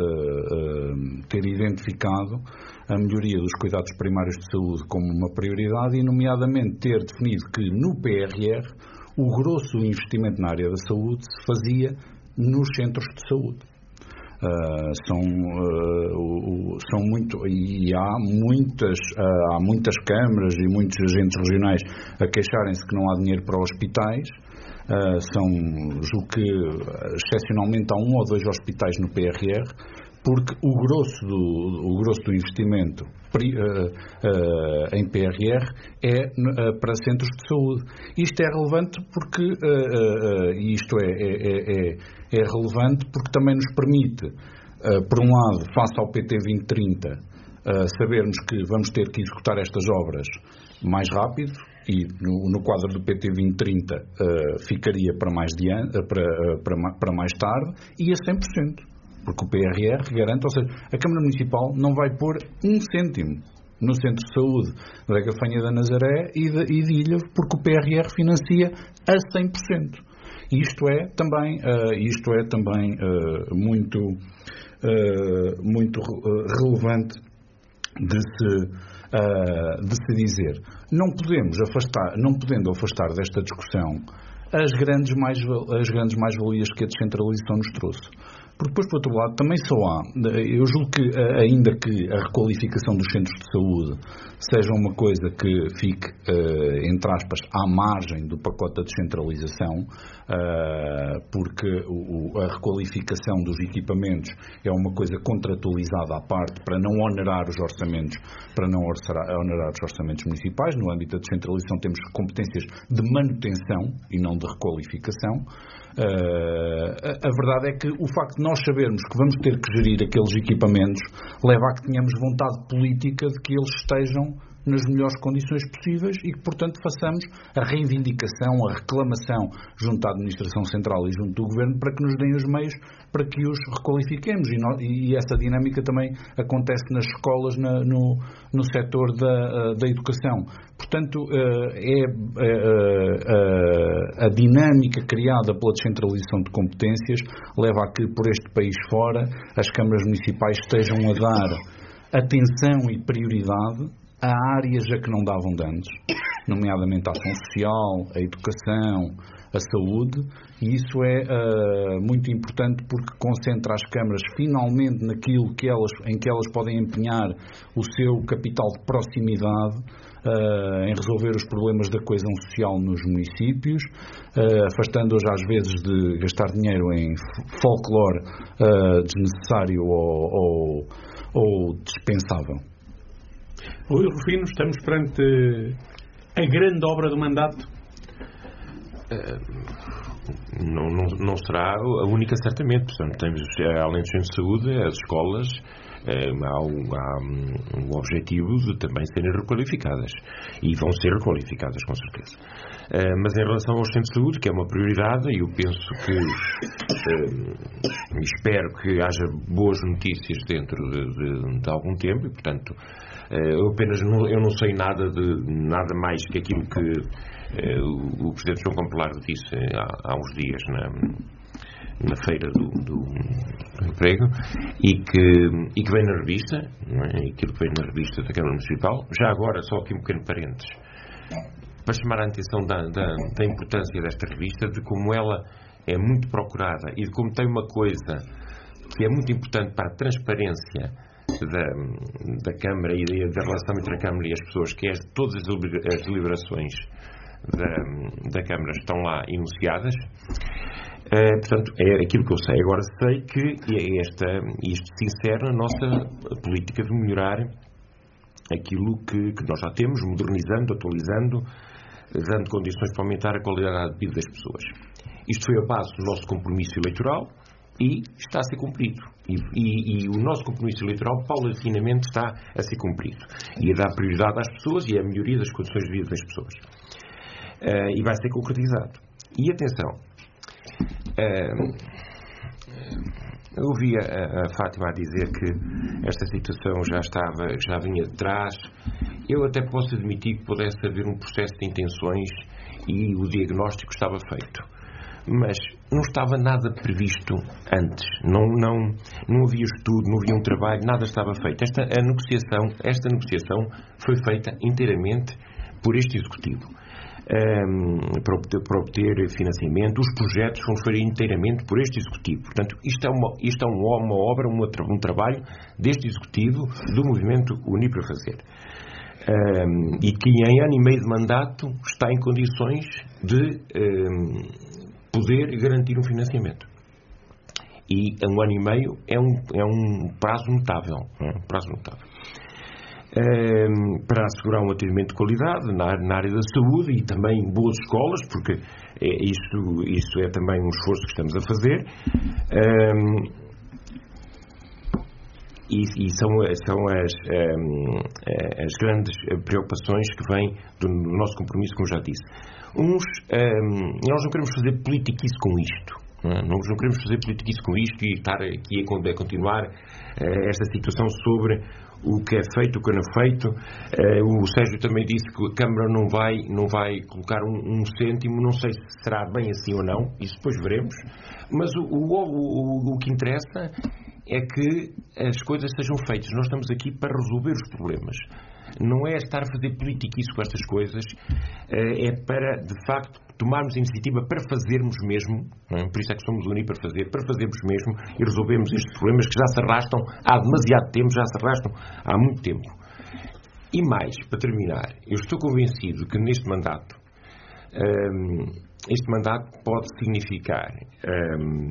uh, ter identificado a melhoria dos cuidados primários de saúde como uma prioridade e, nomeadamente, ter definido que no P R R o grosso do investimento na área da saúde se fazia nos centros de saúde. Uh, são, uh, são muito, e há muitas, uh, há muitas câmaras e muitos agentes regionais a queixarem-se que não há dinheiro para hospitais. Uh, são, julgo que excepcionalmente há um ou dois hospitais no P R R, porque o grosso do, o grosso do investimento uh, uh, em P R R é uh, para centros de saúde. Isto é relevante porque, uh, uh, uh, isto é, é, é, é relevante porque também nos permite, uh, por um lado, face ao P T vinte trinta, uh, sabermos que vamos ter que executar estas obras mais rápido, e no, no quadro do P T vinte trinta uh, ficaria para mais, diante, uh, para, uh, para, para mais tarde, e a cem por cento. Porque o P R R garante, ou seja, a Câmara Municipal não vai pôr um cêntimo no Centro de Saúde da Gafanha da Nazaré e de, e de Ilha, porque o P R R financia a cem por cento. Isto é também, uh, isto é também uh, muito, uh, muito relevante de se, uh, de se dizer. Não podemos afastar, não podendo afastar desta discussão as grandes mais, as grandes mais-valias que a descentralização nos trouxe. Porque depois, por outro lado, também só há, eu julgo que, ainda que a requalificação dos centros de saúde seja uma coisa que fique, entre aspas, à margem do pacote da descentralização, porque a requalificação dos equipamentos é uma coisa contratualizada à parte para não onerar os orçamentos, para não onerar os orçamentos municipais. No âmbito da descentralização temos competências de manutenção e não de requalificação. Uh, a, a verdade é que o facto de nós sabermos que vamos ter que gerir aqueles equipamentos leva a que tenhamos vontade política de que eles estejam nas melhores condições possíveis e que, portanto, façamos a reivindicação, a reclamação junto à Administração Central e junto do Governo para que nos deem os meios para que os requalifiquemos. E, no, e essa dinâmica também acontece nas escolas, na, no, no setor da, da educação. Portanto, é, é, a dinâmica criada pela descentralização de competências leva a que, por este país fora, as câmaras municipais estejam a dar atenção e prioridade a áreas a que não davam de antes, nomeadamente a ação social, a educação, a saúde, e isso é uh, muito importante porque concentra as câmaras finalmente naquilo que elas, em que elas podem empenhar o seu capital de proximidade uh, em resolver os problemas da coesão social nos municípios, uh, afastando-os às vezes de gastar dinheiro em folclore uh, desnecessário ou, ou, ou dispensável.
Rui Rufino, estamos perante a grande obra do mandato?
Uh, não, não, não será a única, certamente. Portanto, temos, além dos centros de saúde, as escolas, uh, há, um, há um, um objetivo de também serem requalificadas. E vão ser requalificadas, com certeza. Uh, mas em relação aos centros de saúde, que é uma prioridade, e eu penso que, uh, espero que haja boas notícias dentro de, de, de algum tempo, e, portanto, eu apenas não, eu não sei nada, de, nada mais que aquilo que eh, o, o Presidente João Campelardo disse há, há uns dias na, na feira do, do, do emprego e que, e que vem na revista, não é? Aquilo que vem na revista da Câmara Municipal. Já agora, só aqui um pequeno parênteses, para chamar a atenção da, da, da importância desta revista, de como ela é muito procurada e de como tem uma coisa que é muito importante para a transparência Da, da Câmara e da relação entre a Câmara e as pessoas, que é todas as deliberações da, da Câmara estão lá enunciadas. Uh, portanto, é aquilo que eu sei. Agora sei que esta, isto se insere na nossa política de melhorar aquilo que, que nós já temos, modernizando, atualizando, dando condições para aumentar a qualidade de vida das pessoas. Isto foi a base do nosso compromisso eleitoral e está a ser cumprido. E, e, e o nosso compromisso eleitoral paulatinamente está a ser cumprido. E a dar prioridade às pessoas e à melhoria das condições de vida das pessoas. Uh, e vai ser concretizado. E atenção, uh, eu ouvi a, a Fátima a dizer que esta situação já estava, já vinha de trás. Eu até posso admitir que pudesse haver um processo de intenções e o diagnóstico estava feito. Mas não estava nada previsto antes, não, não, não havia estudo, não havia um trabalho, nada estava feito. Esta, a negociação, esta negociação foi feita inteiramente por este Executivo, um, para, obter, para obter financiamento. Os projetos foram feitos inteiramente por este Executivo. Portanto, isto é uma, isto é uma, uma obra, uma, um trabalho deste Executivo, do Movimento Unir para Fazer. Um, e que em ano e meio de mandato está em condições de um, poder garantir um financiamento. E um ano e meio é um, é um prazo notável, é um prazo notável. Um, para assegurar um atendimento de qualidade na, na área da saúde e também boas escolas, porque é, isso, isso é também um esforço que estamos a fazer. Um, E, e são, são as, um, as grandes preocupações que vêm do, do nosso compromisso, como já disse. Uns, um, nós não queremos fazer politiquice com isto. Não, nós não queremos fazer politiquice com isto e estar aqui a, a continuar uh, esta situação sobre o que é feito, o que não é feito. O Sérgio também disse que a Câmara não vai, não vai colocar um, um cêntimo, não sei se será bem assim ou não, isso depois veremos, mas o, o, o, o que interessa é que as coisas sejam feitas. Nós estamos aqui para resolver os problemas. Não é estar a fazer politiquice com estas coisas, é para, de facto, tomarmos a iniciativa para fazermos mesmo, não é? Por isso é que somos unidos para fazer, para fazermos mesmo e resolvermos estes problemas que já se arrastam há demasiado tempo, já se arrastam há muito tempo. E mais, para terminar, eu estou convencido que neste mandato, um, este mandato pode significar um,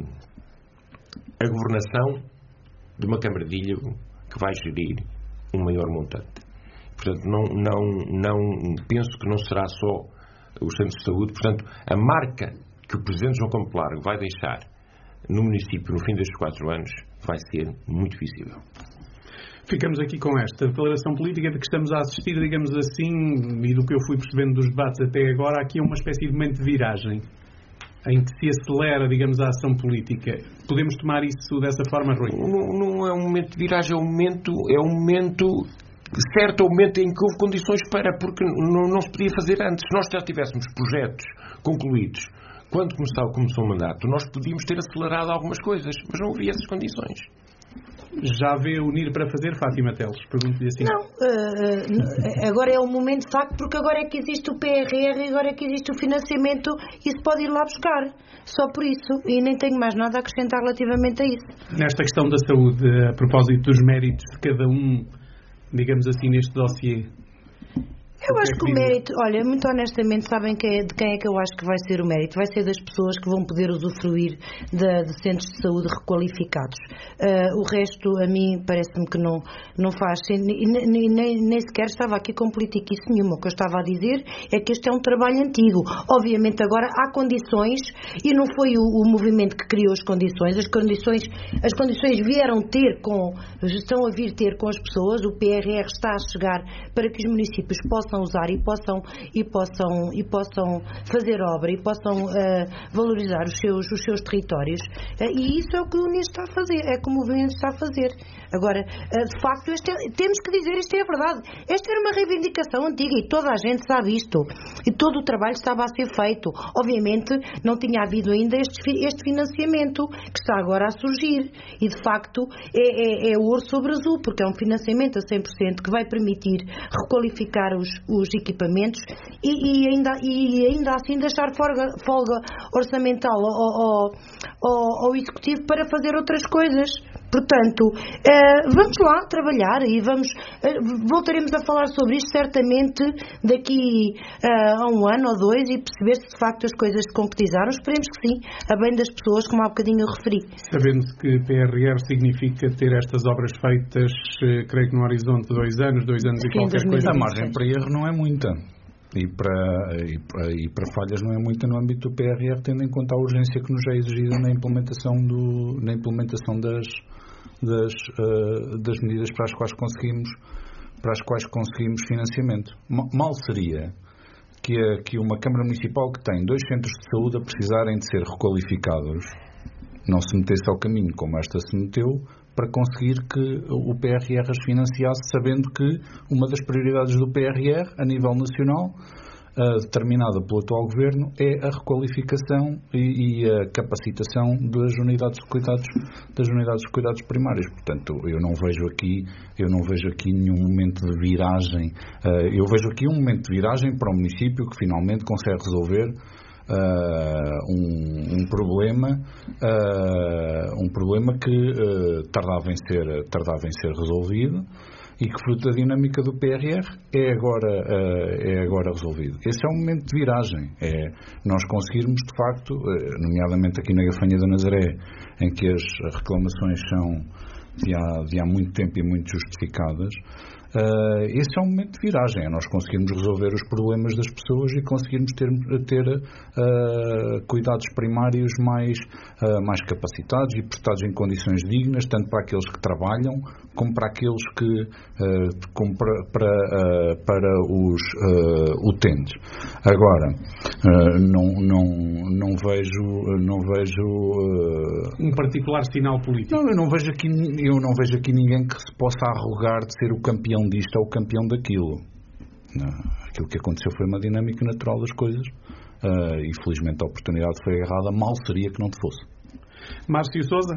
a governação de uma Câmara de Ílhavo que vai gerir um maior montante. Portanto, não, não, não, penso que não será só os centros de saúde. Portanto, a marca que o Presidente João Campo Largo vai deixar no município no fim destes quatro anos vai ser muito visível.
Ficamos aqui com esta declaração política de que estamos a assistir, digamos assim, e do que eu fui percebendo dos debates até agora, aqui é uma espécie de momento de viragem, em que se acelera, digamos, a ação política. Podemos tomar isso dessa forma, Rui?
Não, não é um momento de viragem, é um momento... É um momento... certo, é o momento em que houve condições para, porque não, não se podia fazer antes. Se nós já tivéssemos projetos concluídos quando começou, começou o mandato, nós podíamos ter acelerado algumas coisas, mas não havia essas condições.
Já vê unir para fazer, Fátima Teles? Pergunto-lhe assim.
Não, uh, agora é o momento de facto, porque agora é que existe o P R R e agora é que existe o financiamento e se pode ir lá buscar. Só por isso. E nem tenho mais nada a acrescentar relativamente a isso.
Nesta questão da saúde, a propósito dos méritos de cada um, digamos assim, neste dossiê?
Eu acho que o mérito, olha, muito honestamente, sabem que é, de quem é que eu acho que vai ser o mérito? Vai ser das pessoas que vão poder usufruir de, de centros de saúde requalificados. Uh, o resto, a mim, parece-me que não, não faz sentido, nem, nem, nem sequer estava aqui com politiquice nenhuma. O que eu estava a dizer é que este é um trabalho antigo. Obviamente agora há condições, e não foi o, o movimento que criou as condições, as condições, as condições vieram ter com, estão a vir ter com as pessoas, o P R R está a chegar para que os municípios possam usar e possam, e possam, e possam fazer obra e possam uh, valorizar os seus, os seus territórios. Uh, e isso é o que o Unis está a fazer, é como o Unis está a fazer. Agora, uh, de facto, este é, temos que dizer, isto é a verdade. Esta era uma reivindicação antiga e toda a gente sabe isto. E todo o trabalho estava a ser feito. Obviamente, não tinha havido ainda este, este financiamento que está agora a surgir. E, de facto, é, é, é ouro sobre azul, porque é um financiamento a cem por cento que vai permitir requalificar os os equipamentos e, e, ainda, e ainda assim deixar folga, folga orçamental ao, ao, ao, ao Executivo para fazer outras coisas. Portanto, eh, vamos lá trabalhar e vamos, eh, voltaremos a falar sobre isto certamente daqui eh, a um ano ou dois e perceber se de facto as coisas se concretizaram. Esperemos que sim, a bem das pessoas, como há bocadinho eu referi.
Sabendo que P R R significa ter estas obras feitas, eh, creio que no horizonte de dois anos, dois anos sim, e qualquer coisa.
A margem para erro não é muita. E para, e, para, e para falhas não é muita no âmbito do P R R, tendo em conta a urgência que nos é exigida na implementação, do, na implementação das, das, uh, das medidas para as quais conseguimos, para as quais conseguimos financiamento. Mal seria que, a, que uma Câmara Municipal que tem dois centros de saúde a precisarem de ser requalificados não se metesse ao caminho como esta se meteu, para conseguir que o P R R as financiasse, sabendo que uma das prioridades do P R R, a nível nacional, uh, determinada pelo atual Governo, é a requalificação e, e a capacitação das unidades de cuidados, das unidades de cuidados primários. Portanto, eu não vejo aqui, eu não vejo aqui nenhum momento de viragem. Uh, eu vejo aqui um momento de viragem para o município que finalmente consegue resolver Uh, um, um problema uh, um problema que uh, tardava, em ser, tardava em ser resolvido e que, fruto da dinâmica do P R R, é agora, uh, é agora resolvido. Esse é um momento de viragem, é nós conseguirmos de facto, uh, nomeadamente aqui na Gafanha da Nazaré, em que as reclamações são de há, de há muito tempo e muito justificadas. Uh, esse é um momento de viragem, é nós conseguirmos resolver os problemas das pessoas e conseguirmos ter, ter uh, cuidados primários mais, uh, mais capacitados e prestados em condições dignas, tanto para aqueles que trabalham como para aqueles que uh, como para, para, uh, para os uh, utentes. Agora, Uh, não, não, não vejo, não vejo uh...
um particular sinal político.
Não, eu não vejo aqui, eu não vejo aqui ninguém que se possa arrogar de ser o campeão disto ou o campeão daquilo. Não, aquilo que aconteceu foi uma dinâmica natural das coisas. Uh, e felizmente a oportunidade foi errada. Mal seria que não te fosse.
Márcio Sousa?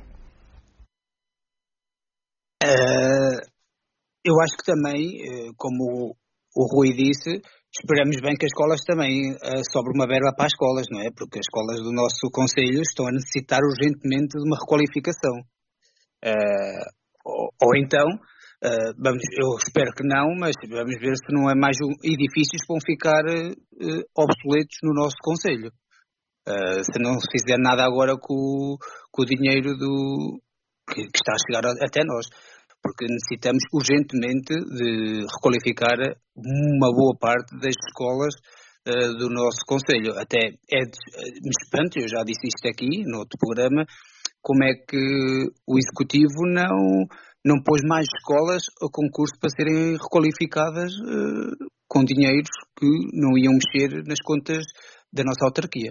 Uh, eu acho que também, como o Rui disse, esperamos bem que as escolas também uh, sobre uma verba para as escolas, não é? Porque as escolas do nosso concelho estão a necessitar urgentemente de uma requalificação. Uh, ou, ou então, uh, vamos, eu espero que não, mas vamos ver se não é mais um, edifícios que vão ficar uh, obsoletos no nosso concelho. Uh, se não se fizer nada agora com, com o dinheiro do, que, que está a chegar até nós. Porque necessitamos urgentemente de requalificar uma boa parte das escolas uh, do nosso concelho. Até é me espanto, eu já disse isto aqui no outro programa, como é que o Executivo não, não pôs mais escolas a concurso para serem requalificadas uh, com dinheiros que não iam mexer nas contas da nossa autarquia.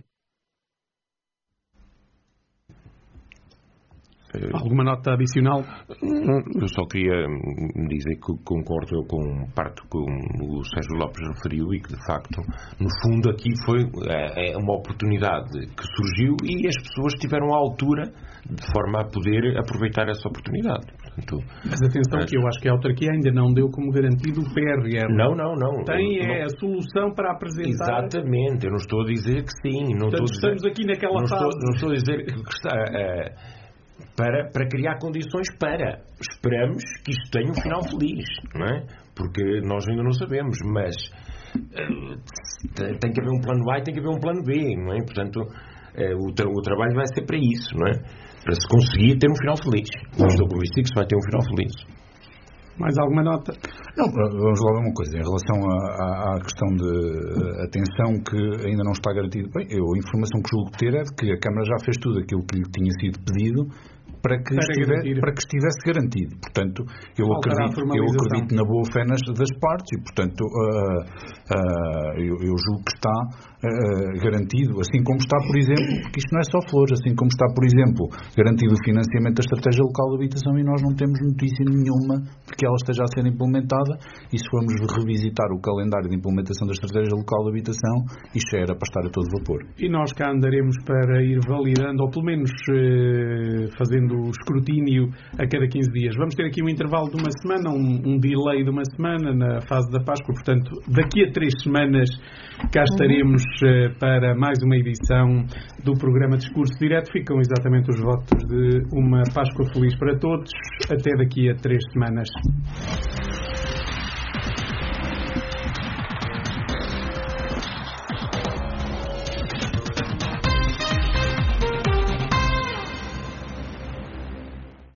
Alguma nota adicional?
Eu só queria dizer que concordo com parte que o Sérgio Lopes referiu e que, de facto, no fundo aqui foi é, uma oportunidade que surgiu e as pessoas estiveram à altura de forma a poder aproveitar essa oportunidade. Portanto,
mas atenção mas... que eu acho que a autarquia ainda não deu como garantido o P R R.
Não, não, não.
Tem
não,
é, a solução para apresentar.
Exatamente. Eu não estou a dizer que sim. Não
Portanto,
estou a dizer...
estamos aqui naquela
não
fase.
Estou, não estou a dizer que está... Uh, Para, para criar condições para. Esperamos que isto tenha um final feliz, não é? Porque nós ainda não sabemos, mas uh, tem que haver um plano A e tem que haver um plano B, não é? Portanto, uh, o, tra- o trabalho vai ser para isso, não é? Para se conseguir ter um final feliz. Não estou convencido que se vai ter um final feliz.
Mais alguma nota?
Não, vamos lá ver uma coisa. Em relação à, à questão de atenção que ainda não está garantido. Bem, eu, a informação que julgo ter é de que a Câmara já fez tudo aquilo que lhe tinha sido pedido para que,
para,
estivesse, para que estivesse garantido. Portanto, eu acredito, eu acredito na boa fé nas, das partes e, portanto, uh, uh, eu, eu julgo que está uh, garantido, assim como está, por exemplo, porque isto não é só flores, assim como está, por exemplo, garantido o financiamento da Estratégia Local de Habitação e nós não temos notícia nenhuma de que ela esteja a ser implementada e se formos revisitar o calendário de implementação da Estratégia Local de Habitação, isto já era para estar a todo vapor.
E nós cá andaremos para ir validando, ou pelo menos uh, fazendo o escrutínio a cada quinze dias. Vamos ter aqui um intervalo de uma semana, um, um delay de uma semana na fase da Páscoa, portanto, daqui a três semanas cá estaremos uh, para mais uma edição do programa Discurso Direto. Ficam exatamente os votos de uma Páscoa feliz para todos. Até daqui a três semanas.